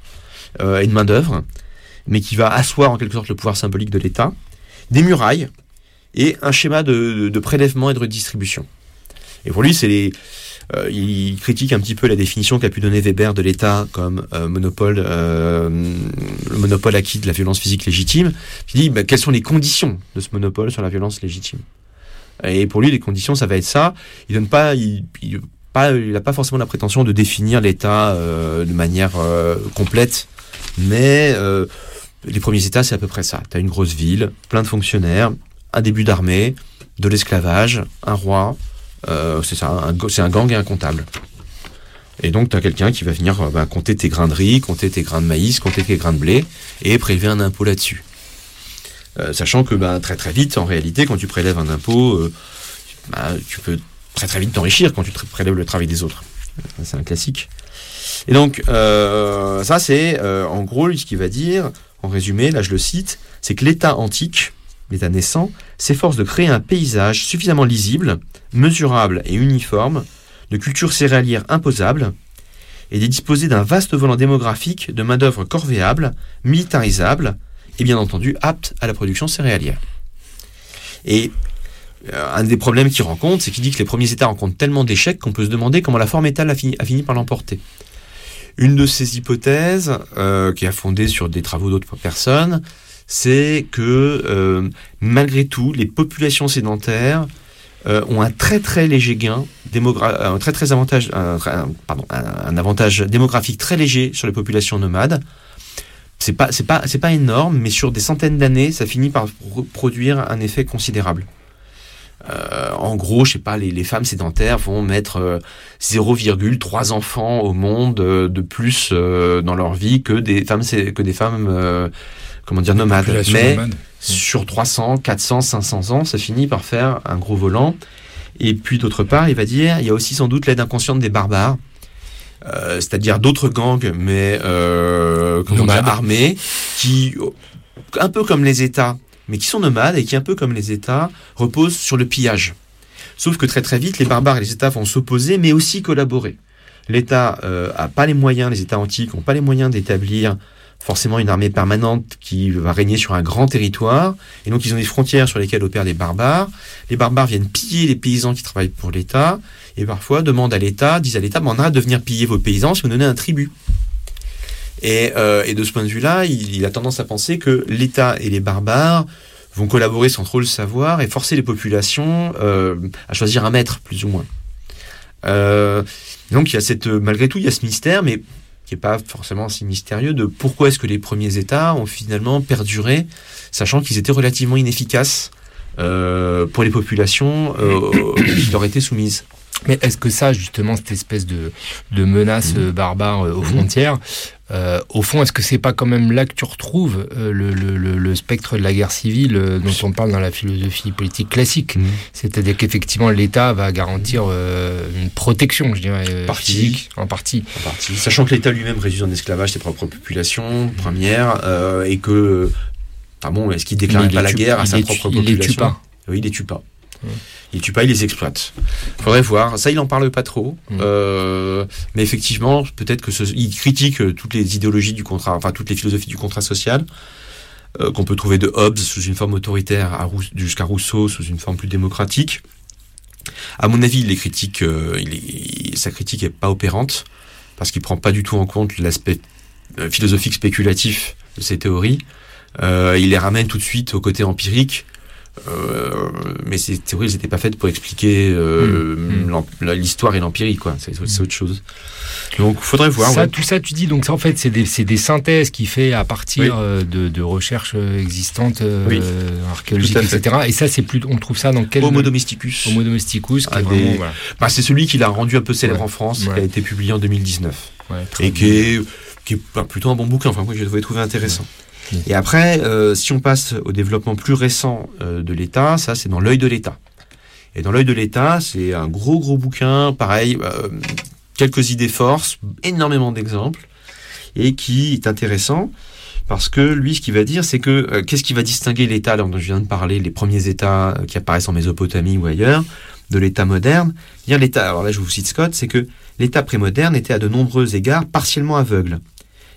euh, et de main-d'œuvre, mais qui va asseoir en quelque sorte le pouvoir symbolique de l'État, des murailles et un schéma de, de, de prélèvement et de redistribution. Et pour lui, c'est les, euh, il critique un petit peu la définition qu'a pu donner Weber de l'État comme euh, monopole, euh, le monopole acquis de la violence physique légitime. Il dit bah, quelles sont les conditions de ce monopole sur la violence légitime. Et pour lui, les conditions, ça va être ça. Il donne pas, il, il pas, il n'a pas forcément la prétention de définir l'État euh, de manière euh, complète, mais euh, les premiers États, c'est à peu près ça. Tu as une grosse ville, plein de fonctionnaires, un début d'armée, de l'esclavage, un roi, euh, c'est ça, un, c'est un gang et un comptable. Et donc, tu as quelqu'un qui va venir euh, bah, compter tes grains de riz, compter tes grains de maïs, compter tes grains de blé, et prélever un impôt là-dessus. Euh, sachant que bah, très très vite, en réalité, quand tu prélèves un impôt, euh, bah, tu peux très très vite t'enrichir quand tu prélèves le travail des autres. C'est un classique. Et donc, euh, ça c'est, euh, en gros, ce qu'il va dire, en résumé, là je le cite, c'est que l'État antique, l'État naissant, s'efforce de créer un paysage suffisamment lisible, mesurable et uniforme, de culture céréalière imposable, et de disposer d'un vaste volant démographique de main-d'œuvre corvéable, militarisable, et bien entendu apte à la production céréalière. Et euh, un des problèmes qu'il rencontre, c'est qu'il dit que les premiers États rencontrent tellement d'échecs qu'on peut se demander comment la forme étale a fini, a fini par l'emporter. Une de ces hypothèses, euh, qui est fondée sur des travaux d'autres personnes, c'est que euh, malgré tout, les populations sédentaires euh, ont un très très léger gain, démogra- un très très avantage, un, un, pardon, un, un avantage démographique très léger sur les populations nomades. C'est pas c'est pas c'est pas énorme, mais sur des centaines d'années, ça finit par produire un effet considérable. Euh, en gros, je sais pas, les, les femmes sédentaires vont mettre euh, zéro virgule trois enfants au monde euh, de plus euh, dans leur vie que des femmes que des femmes euh, comment dire nomades. Mais nomade. Sur trois cents, quatre cents, cinq cents ans, ça finit par faire un gros volant. Et puis d'autre part, il va dire, il y a aussi sans doute l'aide inconsciente des barbares. Euh, c'est-à-dire d'autres gangs, mais euh, comment dire, armés, qui, un peu comme les États, mais qui sont nomades et qui, un peu comme les États, reposent sur le pillage. Sauf que très très vite, les barbares et les États vont s'opposer, mais aussi collaborer. L'État euh, a pas les moyens, les États antiques n'ont pas les moyens d'établir forcément une armée permanente qui va régner sur un grand territoire, et donc ils ont des frontières sur lesquelles opèrent les barbares. Les barbares viennent piller les paysans qui travaillent pour l'État, et parfois demandent à l'État, disent à l'État, ben, on arrête de venir piller vos paysans si vous donnez un tribut. Et, euh, et de ce point de vue-là, il, il a tendance à penser que l'État et les barbares vont collaborer sans trop le savoir et forcer les populations euh, à choisir un maître, plus ou moins. Euh, donc il y a cette, malgré tout, il y a ce mystère, mais qui n'est pas forcément si mystérieux, de pourquoi est-ce que les premiers États ont finalement perduré, sachant qu'ils étaient relativement inefficaces euh, pour les populations euh, qui leur étaient soumises. Mais est-ce que ça, justement, cette espèce de, de menace mmh. barbare euh, aux mmh. frontières, euh, au fond, est-ce que c'est pas quand même là que tu retrouves euh, le, le, le spectre de la guerre civile euh, dont on parle dans la philosophie politique classique mmh. C'est-à-dire qu'effectivement, l'État va garantir euh, une protection, je dirais, euh, partie, physique, en partie. En partie. Sachant que l'État lui-même réduit en esclavage ses propres populations premières, euh, et que, enfin bon, est-ce qu'il déclare pas la guerre à sa propre population ? Il les tue pas. Oui, il les tue pas. Mmh. Il tue pas, il les exploite. Faudrait voir. Ça, il en parle pas trop. Mmh. Euh, mais effectivement, peut-être que ce, il critique toutes les idéologies du contrat, enfin toutes les philosophies du contrat social, euh, qu'on peut trouver de Hobbes sous une forme autoritaire à Rous- jusqu'à Rousseau sous une forme plus démocratique. À mon avis, il les critique, euh, il est, sa critique est pas opérante parce qu'il prend pas du tout en compte l'aspect euh, philosophique spéculatif de ces théories. Euh, il les ramène tout de suite au côté empirique. Euh, mais ces théories, elles n'étaient pas faites pour expliquer euh, mmh. l'histoire et l'empirie, quoi. C'est, c'est autre chose. Donc, il faudrait voir. Ça, ouais. Tout ça, tu dis, donc ça, en fait, c'est des, c'est des synthèses qu'il fait à partir oui. de, de recherches existantes, euh, oui. archéologiques, et cetera. Et ça, c'est plus, on trouve ça dans quel... Homo domesticus. Homo domesticus, qui ah, est des... vraiment, voilà. bah, c'est celui qui l'a rendu un peu célèbre ouais. en France, ouais. qui a été publié en deux mille dix-neuf. Ouais, et qui est, qui est bah, plutôt un bon bouquin, enfin, moi, je l'ai trouvé intéressant. Ouais. Et après, euh, si on passe au développement plus récent euh, de l'État, ça c'est dans l'œil de l'État. Et dans l'œil de l'État, c'est un gros gros bouquin, pareil, euh, quelques idées forces, énormément d'exemples, et qui est intéressant parce que lui, ce qu'il va dire, c'est que euh, qu'est-ce qui va distinguer l'État dont je viens de parler, les premiers États qui apparaissent en Mésopotamie ou ailleurs, de l'État moderne. Dire l'État, alors là je vous cite Scott, c'est que l'État prémoderne était à de nombreux égards partiellement aveugle.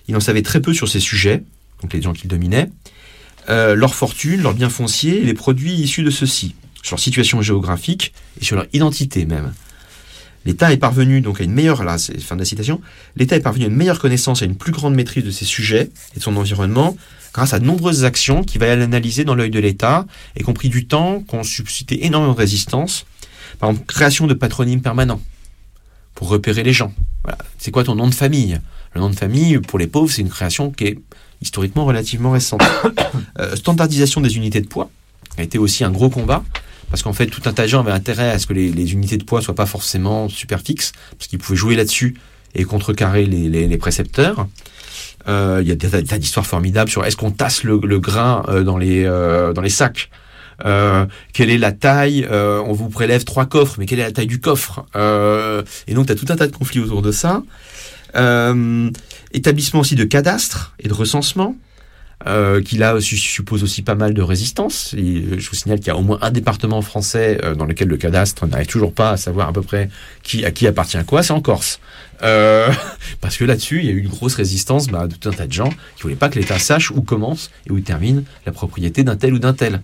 il en savait très peu sur ces sujets, donc les gens qu'il dominait, euh, leur fortune, leurs biens fonciers et les produits issus de ceux-ci, sur leur situation géographique et sur leur identité même. L'État est parvenu donc à une meilleure, là c'est fin de la citation, l'État est parvenu à une meilleure connaissance et à une plus grande maîtrise de ses sujets et de son environnement grâce à de nombreuses actions qui va l'analyser dans l'œil de l'État et qui ont pris du temps, qui ont suscité énormément de résistance. Par exemple, création de patronymes permanents pour repérer les gens. Voilà. C'est quoi ton nom de famille ? Le nom de famille, pour les pauvres, c'est une création qui est historiquement relativement récente. euh, standardisation des unités de poids a été aussi un gros combat. Parce qu'en fait, tout un tas de gens avaient intérêt à ce que les, les unités de poids soient pas forcément super fixes, parce qu'ils pouvaient jouer là-dessus et contrecarrer les, les, les précepteurs. Euh, il y a des tas d'histoires formidables sur est-ce qu'on tasse le, le grain euh, dans les euh, dans les sacs. Euh, quelle est la taille euh, on vous prélève trois coffres, mais quelle est la taille du coffre euh, Et donc, tu as tout un tas de conflits autour de ça. Euh, établissement aussi de cadastre et de recensement. Euh, qui là suppose aussi pas mal de résistance. Et je vous signale qu'il y a au moins un département français euh, dans lequel le cadastre n'arrive toujours pas à savoir à peu près qui, à qui appartient quoi, c'est en Corse. Euh, parce que là-dessus, il y a eu une grosse résistance bah, de tout un tas de gens qui voulaient pas que l'État sache où commence et où termine la propriété d'un tel ou d'un tel.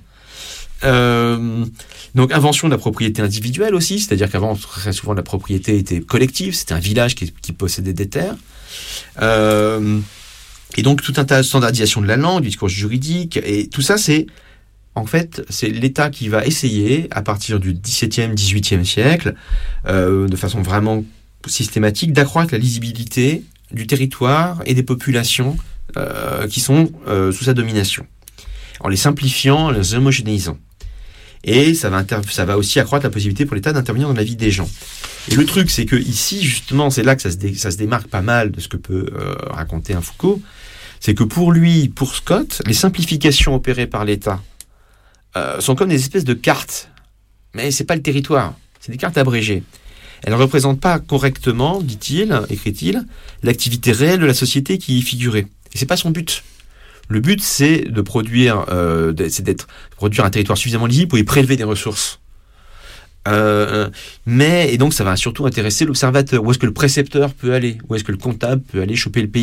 Euh, donc invention de la propriété individuelle aussi, c'est-à-dire qu'avant très souvent la propriété était collective, c'était un village qui, qui possédait des terres. Euh, Et donc, tout un tas de standardisation de la langue, du discours juridique, et tout ça, c'est, en fait, c'est l'État qui va essayer, à partir du dix-septième, dix-huitième siècle, euh, de façon vraiment systématique, d'accroître la lisibilité du territoire et des populations euh, qui sont euh, sous sa domination, en les simplifiant, en les homogénéisant. Et ça va, inter- ça va aussi accroître la possibilité pour l'État d'intervenir dans la vie des gens. Et le truc, c'est que ici, justement, c'est là que ça se, dé- ça se démarque pas mal de ce que peut euh, raconter un Foucault, c'est que pour lui, pour Scott, les simplifications opérées par l'État euh, sont comme des espèces de cartes. Mais c'est pas le territoire, c'est des cartes abrégées. Elles ne représentent pas correctement, dit-il, écrit-il, l'activité réelle de la société qui y figurait. Et c'est pas son but. Le but, c'est de produire, euh, c'est d'être produire un territoire suffisamment lisible pour y prélever des ressources. Euh, mais et donc ça va surtout intéresser l'observateur. Où est-ce que le précepteur peut aller ? Où est-ce que le comptable peut aller choper le paysan ?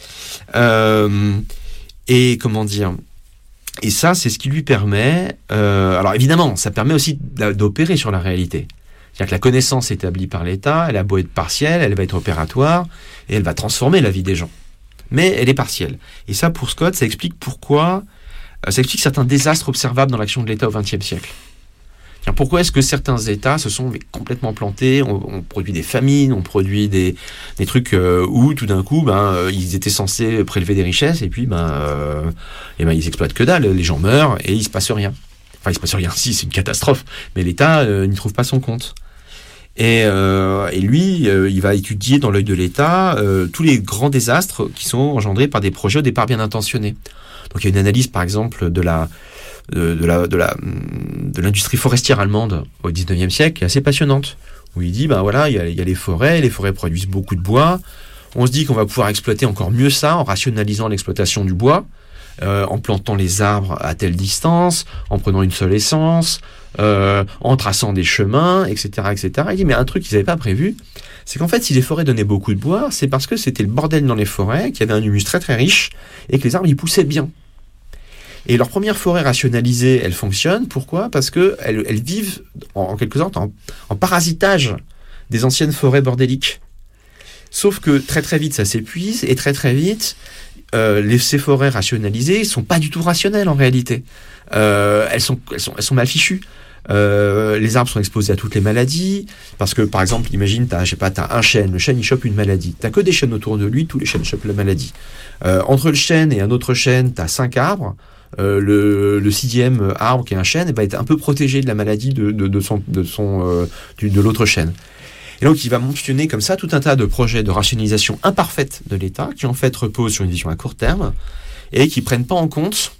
euh, Et comment dire ? Et ça, c'est ce qui lui permet. Euh, alors évidemment, ça permet aussi d'opérer sur la réalité. C'est-à-dire que la connaissance établie par l'État, elle a beau être partielle, elle va être opératoire et elle va transformer la vie des gens. Mais elle est partielle. Et ça, pour Scott, ça explique pourquoi, euh, ça explique certains désastres observables dans l'action de l'État au vingtième siècle. C'est-à-dire pourquoi est-ce que certains États se sont complètement plantés, on, on produit des famines, on produit des, des trucs euh, où tout d'un coup, ben, euh, ils étaient censés prélever des richesses et puis, ben, euh, et ben, ils exploitent que dalle, les gens meurent et il se passe rien. Enfin, il se passe rien, si, c'est une catastrophe, mais l'État euh, n'y trouve pas son compte. Et, euh, et lui, euh, il va étudier dans l'œil de l'État euh, tous les grands désastres qui sont engendrés par des projets au départ bien intentionnés. Donc il y a une analyse, par exemple, de la de, de la de la de l'industrie forestière allemande au dix-neuvième siècle, qui est assez passionnante, où il dit ben voilà, il y a, il y a les forêts, les forêts produisent beaucoup de bois. On se dit qu'on va pouvoir exploiter encore mieux ça en rationalisant l'exploitation du bois, euh, en plantant les arbres à telle distance, en prenant une seule essence. Euh, en traçant des chemins, et cetera, et cetera. Il dit, mais un truc qu'ils n'avaient pas prévu, c'est qu'en fait, si les forêts donnaient beaucoup de bois, c'est parce que c'était le bordel dans les forêts, qu'il y avait un humus très très riche, et que les arbres y poussaient bien. Et leur première forêt rationalisée, elle fonctionne. Pourquoi ? Parce que elles, elles vivent, en, en quelque sorte, en, en parasitage des anciennes forêts bordéliques. Sauf que très très vite, ça s'épuise, et très très vite, euh, les, ces forêts rationalisées sont pas du tout rationnelles en réalité. Euh, elles sont, elles sont, elles sont mal fichues. Euh, les arbres sont exposés à toutes les maladies, parce que par exemple, imagine, t'as, je sais pas, t'as un chêne, le chêne il chope une maladie. T'as que des chênes autour de lui, tous les chênes chopent la maladie. Euh, entre le chêne et un autre chêne, t'as cinq arbres. Euh, le, le sixième arbre qui est un chêne va être un peu protégé de la maladie de, de, de son, de son, euh, du, de l'autre chêne. Et donc, il va mentionner comme ça tout un tas de projets de rationalisation imparfaite de l'État, qui en fait reposent sur une vision à court terme et qui prennent pas en compte,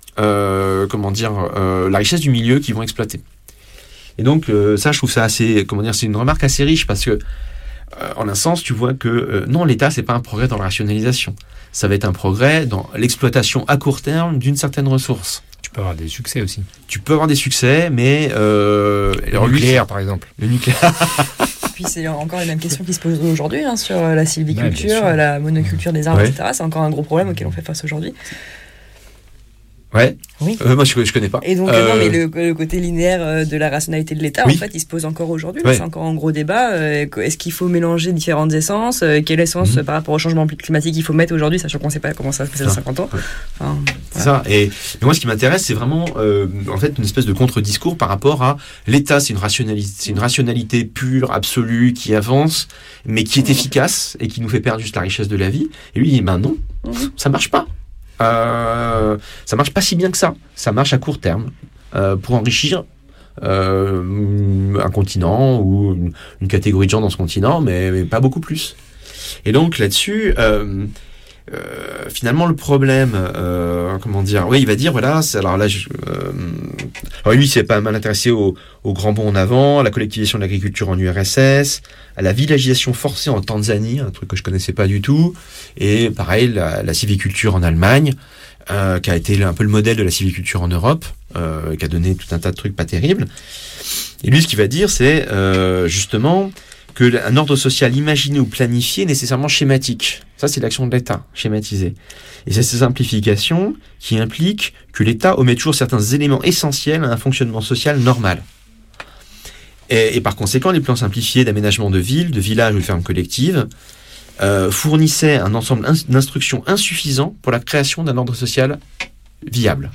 euh, comment dire, euh, la richesse du milieu qu'ils vont exploiter. Et donc, euh, ça, je trouve ça assez, comment dire, c'est une remarque assez riche parce que, euh, en un sens, tu vois que euh, non, l'État, c'est pas un progrès dans la rationalisation. Ça va être un progrès dans l'exploitation à court terme d'une certaine ressource. Tu peux avoir des succès aussi. Tu peux avoir des succès, mais... Euh, le nucléaire, lui, par exemple. Le nucléaire. puis c'est encore les mêmes questions qui se posent aujourd'hui hein, sur la sylviculture, ouais, la monoculture des arbres, ouais. et cetera. C'est encore un gros problème auquel on fait face aujourd'hui. Ouais. Oui. Euh, moi, je, je connais pas. Et donc, euh... non, mais le, le côté linéaire de la rationalité de l'État, oui. en fait, il se pose encore aujourd'hui. Ouais. C'est encore un gros débat. Est-ce qu'il faut mélanger différentes essences ? Quelle essence, mmh. par rapport au changement climatique, il faut mettre aujourd'hui, sachant qu'on ne sait pas comment ça se fait dans cinquante ans. Ouais. Enfin, c'est voilà. ça. Et mais moi, ce qui m'intéresse, c'est vraiment, euh, en fait, une espèce de contre-discours par rapport à l'État. C'est une rationalité, c'est une rationalité pure, absolue, qui avance, mais qui est mmh. efficace et qui nous fait perdre juste la richesse de la vie. Et lui, il dit, ben non, mmh. ça marche pas. Euh, ça marche pas si bien que ça. Ça marche à court terme euh, pour enrichir euh, un continent ou une, une catégorie de gens dans ce continent, mais, mais pas beaucoup plus. Et donc là-dessus, euh, euh, finalement, le problème, euh, comment dire, oui, il va dire voilà. C'est, alors là, je, euh, alors lui, il s'est pas mal intéressé au, au grand bond en avant, à la collectivisation de l'agriculture en U R S S, à la villagisation forcée en Tanzanie, un truc que je connaissais pas du tout, et pareil, la, la sylviculture en Allemagne, euh, qui a été un peu le modèle de la sylviculture en Europe, euh, qui a donné tout un tas de trucs pas terribles. Et lui, ce qu'il va dire, c'est euh, justement que un ordre social imaginé ou planifié est nécessairement schématique. Ça, c'est l'action de l'État, schématisée. Et c'est ces simplifications qui impliquent que l'État omet toujours certains éléments essentiels à un fonctionnement social normal. Et, et par conséquent, les plans simplifiés d'aménagement de villes, de villages ou de fermes collectives euh, fournissaient un ensemble ins- d'instructions insuffisant pour la création d'un ordre social viable.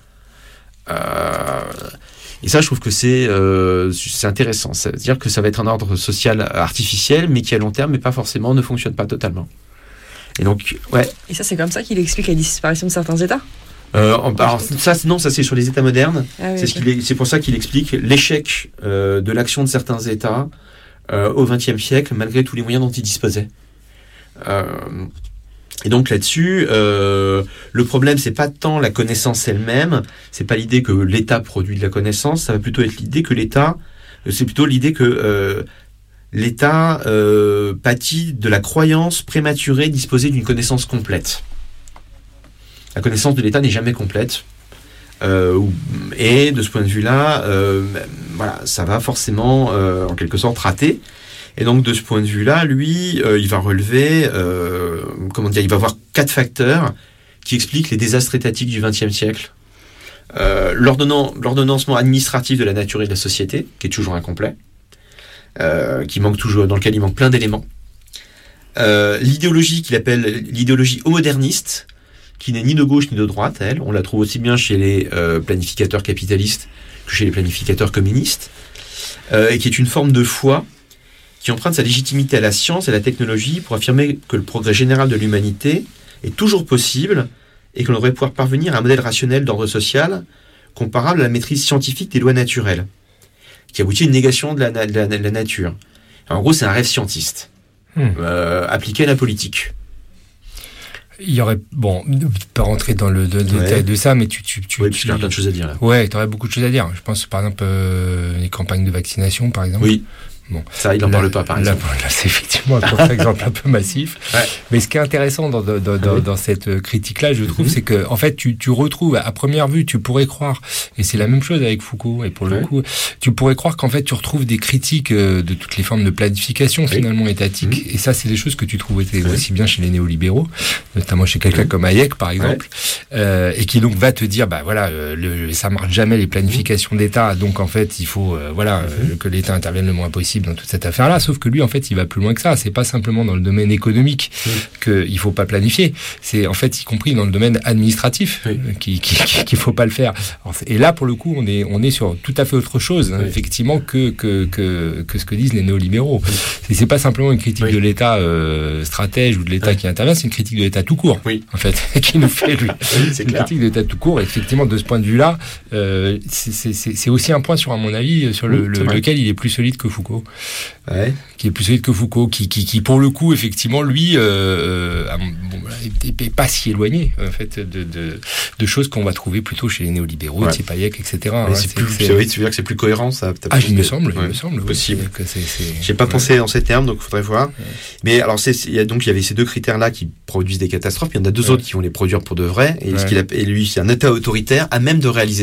Euh, et ça, je trouve que c'est, euh, c'est intéressant. C'est-à-dire que ça va être un ordre social artificiel, mais qui à long terme, mais pas forcément, ne fonctionne pas totalement. Et donc, ouais. Et ça, c'est comme ça qu'il explique la disparition de certains États ? Euh, alors ça, non, ça c'est sur les États modernes. Ah oui, c'est, okay. ce qu'il est, c'est pour ça qu'il explique l'échec euh, de l'action de certains États euh, au vingtième siècle, malgré tous les moyens dont ils disposaient. Euh, et donc là-dessus, euh, le problème, c'est pas tant la connaissance elle-même, c'est pas l'idée que l'État produit de la connaissance, ça va plutôt être l'idée que l'État, c'est plutôt l'idée que euh, l'État euh, pâtit de la croyance prématurée de disposer d'une connaissance complète. La connaissance de l'État n'est jamais complète. Euh, et de ce point de vue-là, euh, voilà, ça va forcément, euh, en quelque sorte, rater. Et donc, de ce point de vue-là, lui, euh, il va relever, euh, comment dire, il va voir quatre facteurs qui expliquent les désastres étatiques du vingtième siècle. Euh, l'ordonnance, l'ordonnancement administratif de la nature et de la société, qui est toujours incomplet, euh, qui manque toujours, dans lequel il manque plein d'éléments. Euh, l'idéologie qu'il appelle l'idéologie homoderniste, qui n'est ni de gauche ni de droite, elle. On la trouve aussi bien chez les euh, planificateurs capitalistes que chez les planificateurs communistes, euh, et qui est une forme de foi qui emprunte sa légitimité à la science et à la technologie pour affirmer que le progrès général de l'humanité est toujours possible et que l'on devrait pouvoir parvenir à un modèle rationnel d'ordre social comparable à la maîtrise scientifique des lois naturelles, qui aboutit à une négation de la, de la, de la nature. Alors, en gros, c'est un rêve scientiste, hmm. euh, appliqué à la politique. Il y aurait, bon, je ne peux pas rentrer dans le, le ouais. détail de ça, mais tu... tu, tu oui, parce qu'il y a plein de choses à dire là. Ouais, tu aurais beaucoup de choses à dire. Je pense, par exemple, euh, les campagnes de vaccination, par exemple. Oui. Bon, ça, il n'en parle pas, par là, exemple. Là, c'est effectivement un contre-exemple un peu massif. Ouais. Mais ce qui est intéressant dans, dans, dans, ah oui. dans cette critique-là, je trouve, mm-hmm. c'est que, en fait, tu, tu retrouves, à première vue, tu pourrais croire, et c'est la même chose avec Foucault, et pour le ouais. coup, tu pourrais croire qu'en fait, tu retrouves des critiques de toutes les formes de planification, oui. finalement, étatique. Mm-hmm. Et ça, c'est des choses que tu trouves aussi oui. bien chez les néolibéraux, notamment chez quelqu'un mm-hmm. comme Hayek, par exemple, ouais. euh, et qui donc va te dire, bah voilà, euh, le, ça marche jamais les planifications mm-hmm. d'État, donc en fait, il faut, euh, voilà, mm-hmm. euh, que l'État intervienne le moins possible dans toute cette affaire-là. Sauf que lui, en fait, il va plus loin que ça. C'est pas simplement dans le domaine économique oui. qu'il faut pas planifier. C'est en fait y compris dans le domaine administratif oui. qu'il, qu'il, qu'il faut pas le faire. Alors, et là, pour le coup, on est on est sur tout à fait autre chose, hein, oui. effectivement, que que que que ce que disent les néolibéraux. Oui. C'est, c'est pas simplement une critique oui. de l'État euh, stratège ou de l'État oui. qui intervient, c'est une critique de l'État tout court, oui. en fait, qui nous fait lui. Oui, c'est une clair. critique de l'État tout court. Et effectivement, de ce point de vue-là, euh, c'est, c'est, c'est, c'est aussi un point sur, à mon avis, sur le, oui, le lequel il est plus solide que Foucault. Ouais. Qui est plus solide que Foucault, qui, qui, qui pour le coup, effectivement, lui, euh, euh, bon, est pas si éloigné, en fait, de, de, de choses qu'on va trouver plutôt chez les néolibéraux, ouais. Hayek, et cetera. Ouais, c'est c'est, plus, c'est, c'est, oui, tu veux dire que c'est plus cohérent, ça Ah, il me semble, ouais, il me semble. Possible. Oui, que c'est, c'est, J'ai pas ouais. pensé en ces termes, donc il faudrait voir. Ouais. Mais alors, c'est, il y a donc, il y avait ces deux critères-là qui produisent des catastrophes, puis il y en a deux ouais. autres qui vont les produire pour de vrai, et, ouais. ce qu'il a, et lui, c'est un État autoritaire à même de réaliser ça.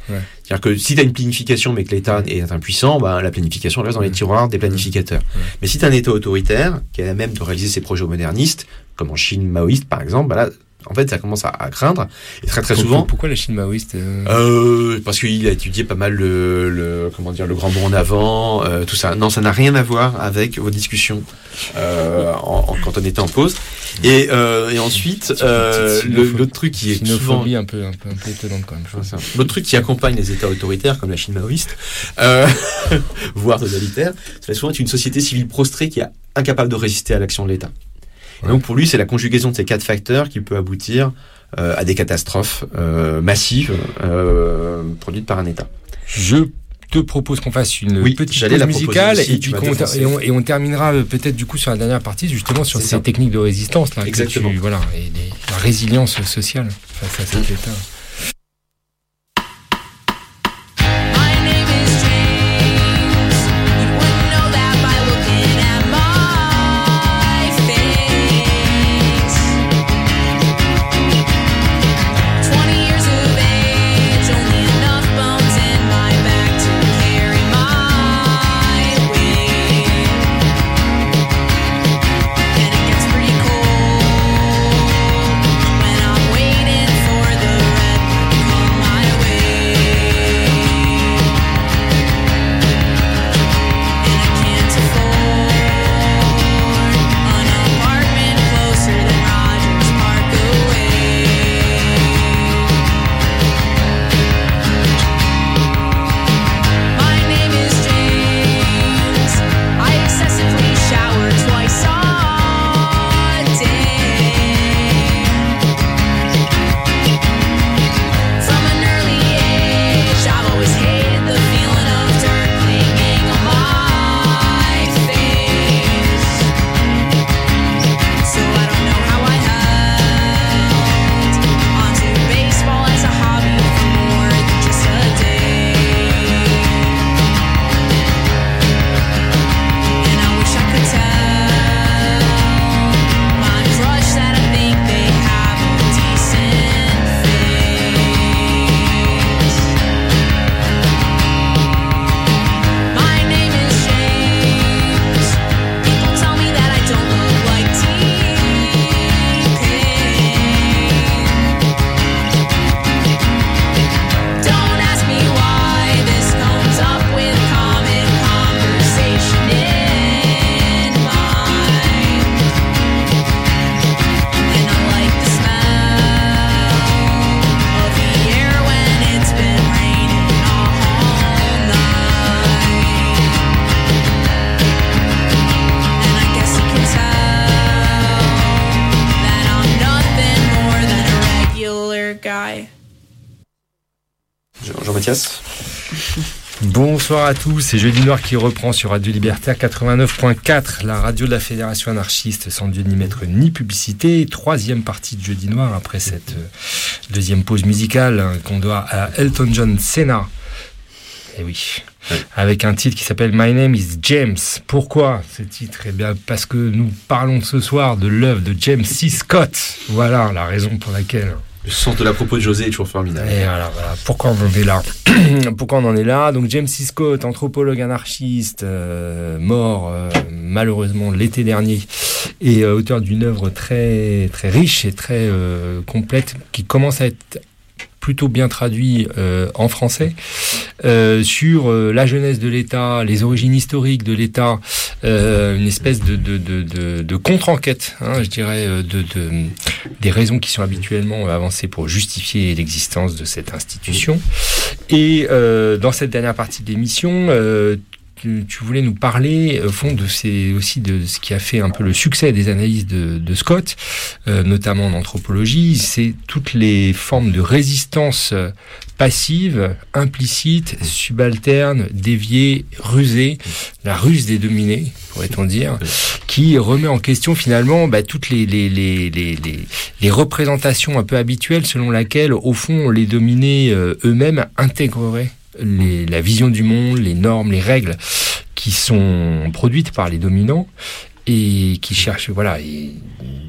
Ouais. C'est-à-dire que si tu as une planification mais que l'État est impuissant, bah, la planification reste dans les tiroirs des planificateurs. Ouais. Mais si tu as un État autoritaire qui est à même de réaliser ses projets modernistes, comme en Chine maoïste par exemple, bah là, en fait, ça commence à, à craindre. Et très très souvent. Pourquoi la Chine maoïste euh... Euh, parce qu'il a étudié pas mal le, le comment dire le grand bond en avant, euh, tout ça. Non, ça n'a rien à voir avec vos discussions euh, en, en, quand on était en pause. Et, euh, et ensuite, euh, le, l'autre truc qui est souvent un peu un peu un peu étonnante quand même. Je ça. L'autre truc qui accompagne les États autoritaires comme la Chine maoïste, euh, voire totalitaire, c'est souvent une société civile prostrée qui est incapable de résister à l'action de l'État. Et donc pour lui, c'est la conjugaison de ces quatre facteurs qui peut aboutir euh, à des catastrophes euh, massives euh, produites par un État. Je te propose qu'on fasse une oui, petite pause musicale aussi, et, du coup, on ter- et, on, et on terminera peut-être du coup sur la dernière partie justement sur c'est ces ça. techniques de résistance là. Exactement. Que tu, voilà, et les, la résilience sociale face à cet mmh. État. Jean-Mathias. Bonsoir à tous, c'est Jeudi Noir qui reprend sur Radio Libertaire quatre-vingt-neuf point quatre, la radio de la Fédération anarchiste, sans Dieu ni maître ni publicité. Troisième partie de Jeudi Noir après cette deuxième pause musicale qu'on doit à Elton John Senna. Eh oui, ouais. Avec un titre qui s'appelle My Name is James. Pourquoi ce titre ? Eh bien parce que nous parlons ce soir de l'œuvre de James C. Scott. Voilà la raison pour laquelle... Le sens de la propos de José est toujours formidable. Et voilà, voilà. Pourquoi on en est là Pourquoi on en est là Donc James C. Scott, anthropologue anarchiste, euh, mort euh, malheureusement l'été dernier, et euh, auteur d'une œuvre très très riche et très euh, complète, qui commence à être plutôt bien traduit euh, en français, euh, sur euh, la jeunesse de l'État, les origines historiques de l'État, euh, une espèce de, de, de, de, de contre-enquête, hein, je dirais, de, de, des raisons qui sont habituellement avancées pour justifier l'existence de cette institution. Et euh, dans cette dernière partie de l'émission, euh, tu, tu voulais nous parler au fond de ces, aussi de ce qui a fait un peu le succès des analyses de, de Scott, euh, notamment en anthropologie, c'est toutes les formes de résistance passive, implicite, subalterne, déviée, rusée, la ruse des dominés, pourrait-on dire, qui remet en question finalement bah, toutes les, les, les, les, les, les représentations un peu habituelles selon laquelle, au fond, les dominés euh, eux-mêmes intégreraient Les, la vision du monde, les normes, les règles qui sont produites par les dominants et qui cherchent, voilà, et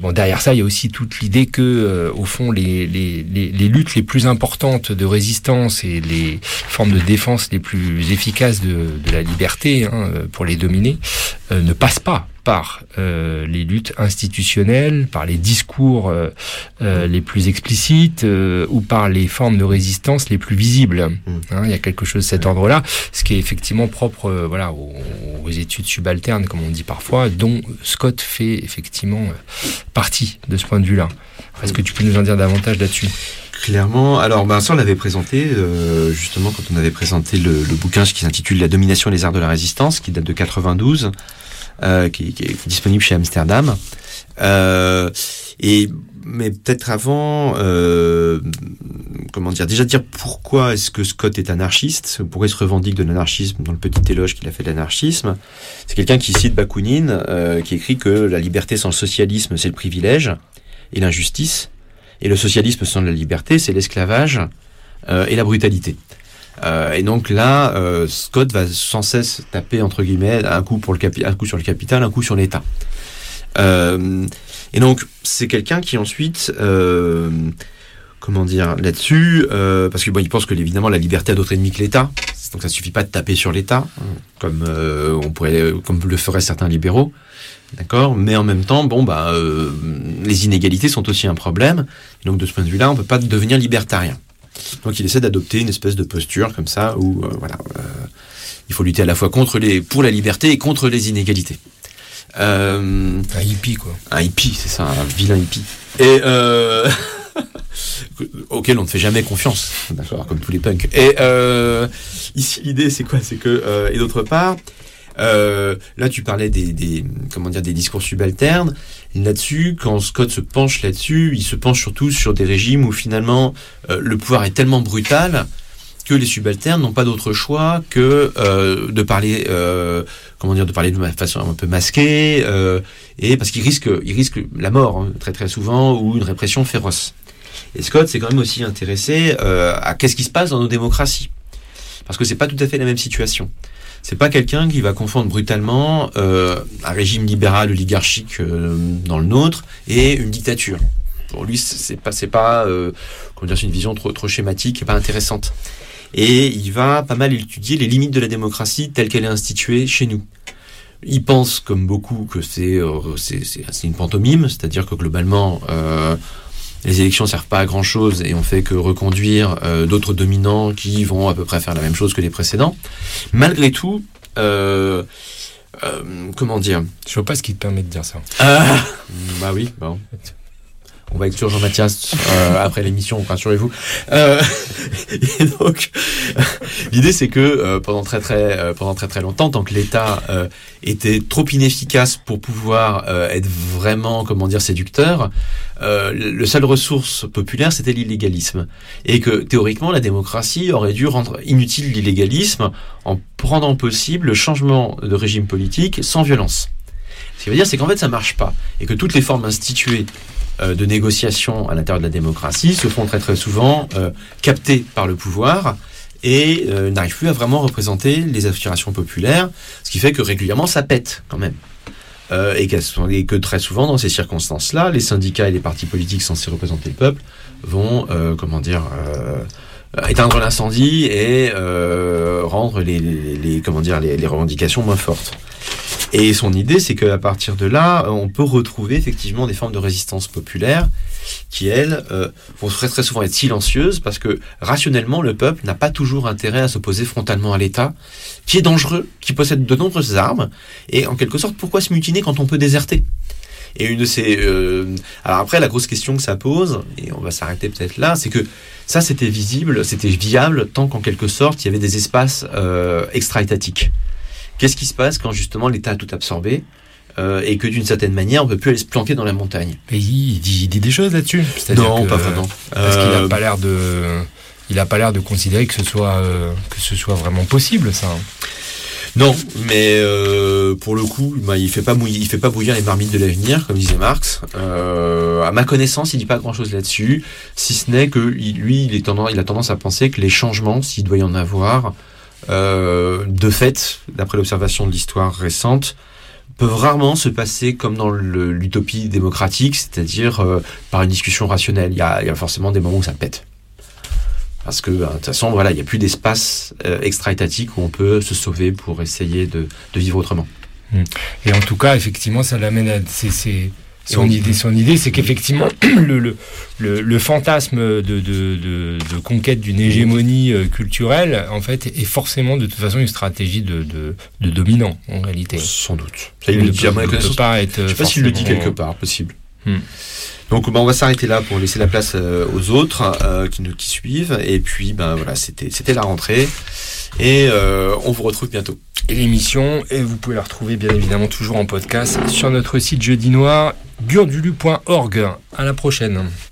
bon, derrière ça, il y a aussi toute l'idée que, euh, au fond, les, les, les, les luttes les plus importantes de résistance et les formes de défense les plus efficaces de, de la liberté, hein, pour les dominer, euh, ne passent pas par euh, les luttes institutionnelles, par les discours euh, euh, les plus explicites euh, ou par les formes de résistance les plus visibles. Mmh. Hein, il y a quelque chose de cet ordre-là, ce qui est effectivement propre euh, voilà, aux, aux études subalternes, comme on dit parfois, dont Scott fait effectivement euh, partie de ce point de vue-là. Est-ce que tu peux nous en dire davantage là-dessus ? Clairement. Alors, ben, ça, on l'avait présenté, euh, justement, quand on avait présenté le, le bouquin qui s'intitule « La domination et les arts de la résistance », qui date de quatre-vingt-douze. Euh, qui, qui est disponible chez Amsterdam. Euh, et mais peut-être avant, euh, comment dire, déjà dire pourquoi est-ce que Scott est anarchiste, pourquoi il se revendique de l'anarchisme dans le petit éloge qu'il a fait de l'anarchisme. C'est quelqu'un qui cite Bakounine, euh, qui écrit que la liberté sans le socialisme, c'est le privilège et l'injustice, et le socialisme sans la liberté, c'est l'esclavage euh, et la brutalité. Euh, et donc là, euh, Scott va sans cesse taper entre guillemets un coup pour le capi- un coup sur le capital, un coup sur l'État. Euh, et donc c'est quelqu'un qui ensuite, euh, comment dire, là-dessus, euh, parce que bon, il pense que évidemment la liberté a d'autres ennemis que l'État. Donc ça suffit pas de taper sur l'État, comme euh, on pourrait, comme le feraient certains libéraux, d'accord. Mais en même temps, bon bah, euh, les inégalités sont aussi un problème. Et donc de ce point de vue-là, on peut pas devenir libertarien. Donc il essaie d'adopter une espèce de posture comme ça où euh, voilà, euh, il faut lutter à la fois contre les, pour la liberté et contre les inégalités. Euh, un hippie quoi. Un hippie, c'est ça, un vilain hippie. Et euh, auquel on ne fait jamais confiance, d'accord, comme tous les punks. Et euh, ici l'idée c'est quoi ? C'est que euh, et d'autre part. Euh, là, tu parlais des, des, comment dire, des discours subalternes. Là-dessus, quand Scott se penche là-dessus, il se penche surtout sur des régimes où finalement euh, le pouvoir est tellement brutal que les subalternes n'ont pas d'autre choix que euh, de parler, euh, comment dire, de parler de façon un peu masquée, euh, et parce qu'ils risquent, ils risquent la mort hein, très très souvent ou une répression féroce. Et Scott s'est quand même aussi intéressé euh, à qu'est-ce qui se passe dans nos démocraties, parce que c'est pas tout à fait la même situation. C'est pas quelqu'un qui va confondre brutalement euh, un régime libéral oligarchique euh, dans le nôtre et une dictature. Pour lui, c'est pas, c'est pas, euh, comment dire, c'est une vision trop, trop schématique et pas intéressante. Et il va pas mal étudier les limites de la démocratie telle qu'elle est instituée chez nous. Il pense, comme beaucoup, que c'est, euh, c'est, c'est, c'est une pantomime, c'est-à-dire que globalement, euh, les élections servent pas à grand chose et on fait que reconduire euh, d'autres dominants qui vont à peu près faire la même chose que les précédents. Malgré tout, euh, euh, comment dire ? Je vois pas ce qui te permet de dire ça. Ah, bah oui, bon. On va exclure Jean-Mathias euh, après l'émission, rassurez-vous. Euh, et donc, l'idée c'est que euh, pendant très très euh, pendant très très longtemps, tant que l'État euh, était trop inefficace pour pouvoir euh, être vraiment, comment dire, séducteur, euh, le seule ressource populaire c'était l'illégalisme, et que théoriquement la démocratie aurait dû rendre inutile l'illégalisme en rendant possible le changement de régime politique sans violence. Ce qui veut dire c'est qu'en fait ça marche pas, et que toutes les formes instituées de négociation à l'intérieur de la démocratie se font très très souvent euh, capter par le pouvoir et euh, n'arrivent plus à vraiment représenter les aspirations populaires, ce qui fait que régulièrement ça pète quand même. Euh, et, et que très souvent dans ces circonstances-là, les syndicats et les partis politiques censés représenter le peuple vont, euh, comment dire, euh, éteindre l'incendie et euh, rendre les, les, les, comment dire, les, les revendications moins fortes. Et son idée, c'est qu'à partir de là, on peut retrouver effectivement des formes de résistance populaire qui, elles, euh, vont très très souvent être silencieuses parce que rationnellement, le peuple n'a pas toujours intérêt à s'opposer frontalement à l'État, qui est dangereux, qui possède de nombreuses armes, et en quelque sorte, pourquoi se mutiner quand on peut déserter ? Et une de ces... Euh, alors après, la grosse question que ça pose, et on va s'arrêter peut-être là, c'est que ça, c'était visible, c'était viable, tant qu'en quelque sorte, il y avait des espaces euh, extra-étatiques. Qu'est-ce qui se passe quand justement l'État a tout absorbé euh, et que d'une certaine manière on peut plus aller se planquer dans la montagne ? Et il dit, il dit des choses là-dessus. C'est-à-dire non, que, pas vraiment. Parce euh... qu'il a pas l'air de, il a pas l'air de considérer que ce soit euh, que ce soit vraiment possible ça. Non, mais euh, pour le coup, bah, il fait pas mouiller, il fait pas bouillir les marmites de l'avenir, comme disait Marx. Euh, à ma connaissance, il dit pas grand-chose là-dessus, si ce n'est que lui, il est tendance, il a tendance à penser que les changements, s'il doit y en avoir. Euh, de fait, d'après l'observation de l'histoire récente, peuvent rarement se passer comme dans le, l'utopie démocratique, c'est-à-dire euh, par une discussion rationnelle. Il y a, il y a forcément des moments où ça pète. Parce que, de toute façon, voilà, il n'y a plus d'espace euh, extra-étatique où on peut se sauver pour essayer de, de vivre autrement. Et en tout cas, effectivement, ça l'amène à... C'est, c'est... Son idée, son idée, c'est qu'effectivement, le, le, le, le fantasme de, de, de, de conquête d'une hégémonie culturelle, en fait, est forcément de toute façon une stratégie de, de, de dominant, en réalité. Sans doute. Ça, il ne peut, peut pas être. Je ne sais pas s'il le dit quelque part, possible. Hmm. Donc, bah, on va s'arrêter là pour laisser la place euh, aux autres euh, qui nous qui suivent. Et puis, ben voilà, c'était c'était la rentrée. Et euh, on vous retrouve bientôt. Et l'émission, et vous pouvez la retrouver bien évidemment toujours en podcast sur notre site Jeudi Noir, gurdulu point org. À la prochaine.